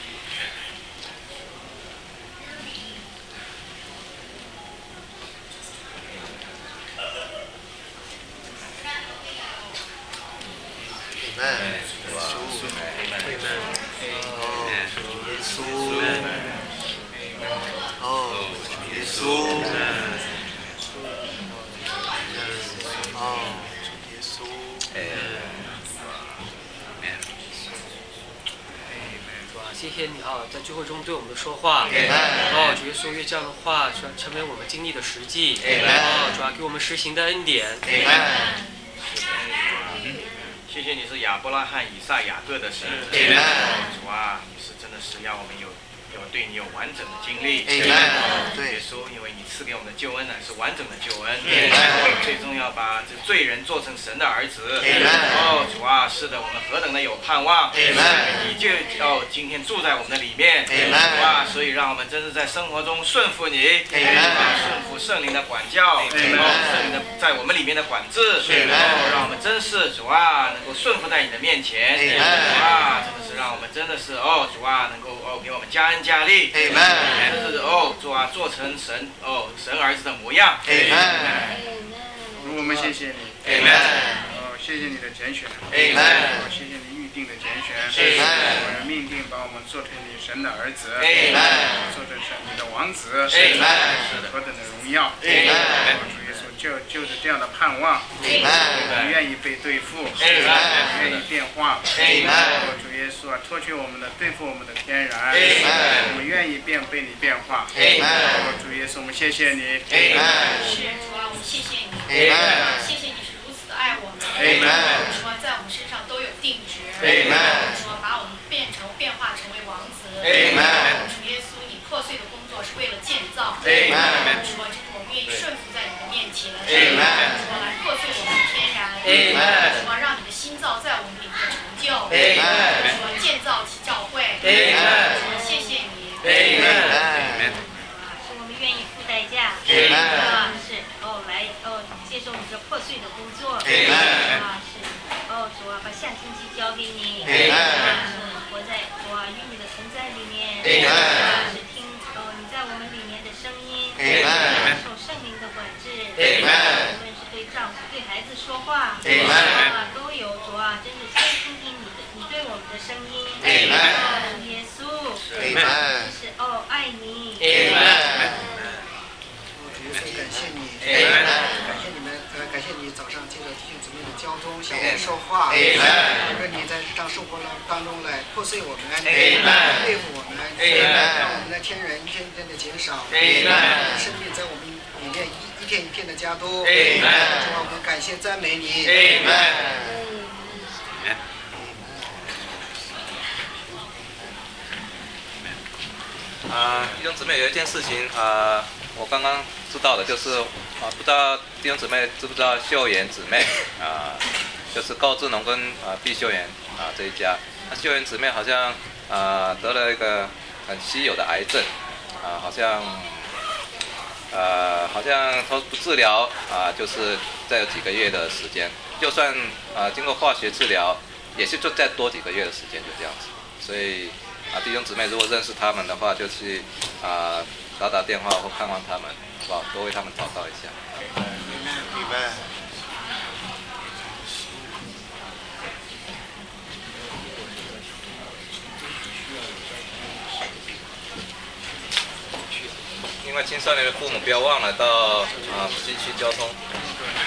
Amen. 耶稣，哦，耶稣，哦。 谢谢你啊，在聚会中对我们的说话，哦，主耶稣，愿这样的话成成为我们经历的实际，哦，主啊，给我们实行的恩典。 谢谢你是亚伯拉罕、以撒、雅各的神，主啊，你是真的是要我们有有对你有完整的经历，耶稣，因为你赐给我们的救恩呢是完整的救恩，最终要把这罪人做成神的儿子。哦，主啊，是的，我们何等的有盼望，你就要今天住在我们的里面，主啊，所以让我们真是在生活中顺服你，顺服圣灵的管教，哦，圣灵的在我们里面的管制，哦，让我们真是主啊能够顺服在你的面前，主啊，真的是让我们真的是哦，主啊能够哦给我们加恩加力，真是哦主啊做成神哦神儿子的模样。 我们谢谢你，哦，谢谢你的拣选，哦，谢谢你预定的拣选，我们命定把我们做成你神的儿子，做成神你的王子，何等的荣耀！主耶稣就就是这样的盼望，我们愿意被对付，愿意变化。主耶稣啊，脱去我们的对付我们的天然，我们愿意变被你变化。主耶稣，我们谢谢你。 主啊，我们谢谢你，谢谢你是如此的爱我们。主啊，在我们身上都有定旨。主啊，把我们变成变化成为王子。主耶稣，你破碎的工作是为了建造。主啊，就是我们愿意顺服在你的面前。主啊，来破碎我们的天然。主啊，让你的新造在我们里面成就。主啊，建造起教会。主啊，谢谢你。 是我们愿意付代价，啊是哦来哦接受你这破碎的工作，啊是哦主啊把下星期交给你，啊是活在主啊与你的存在里面，啊是听哦你在我们里面的声音，受圣灵的管制，无论是对丈夫对孩子说话，啊都有主啊真的先听听你的你对我们的声音，啊耶稣，是哦爱你。 感谢你，感谢你们，呃，感谢你早上借着弟兄姊妹的交通向我们说话，让你在日常生活当中来破碎我们，对付我们，让我们的天人一天一天的减少，生命在我们里面一一片一片的加多，主啊，我们感谢赞美你。 啊，弟兄姊妹，有一件事情啊，我刚刚知道的，就是啊，不知道弟兄姊妹知不知道秀妍姊妹啊，就是高志农跟啊毕秀妍啊这一家。那秀妍姊妹好像啊得了一个很稀有的癌症啊，好像呃，好像他不治疗啊、就是再有几个月的时间，就算啊、经过化学治疗，也是就再多几个月的时间，就这样子。所以啊，弟兄姊妹如果认识他们的话，就去啊、打打电话或看望他们，好不好？多为他们祷告一下。 明白。 另外，青少年的父母不要忘了到啊市区交通。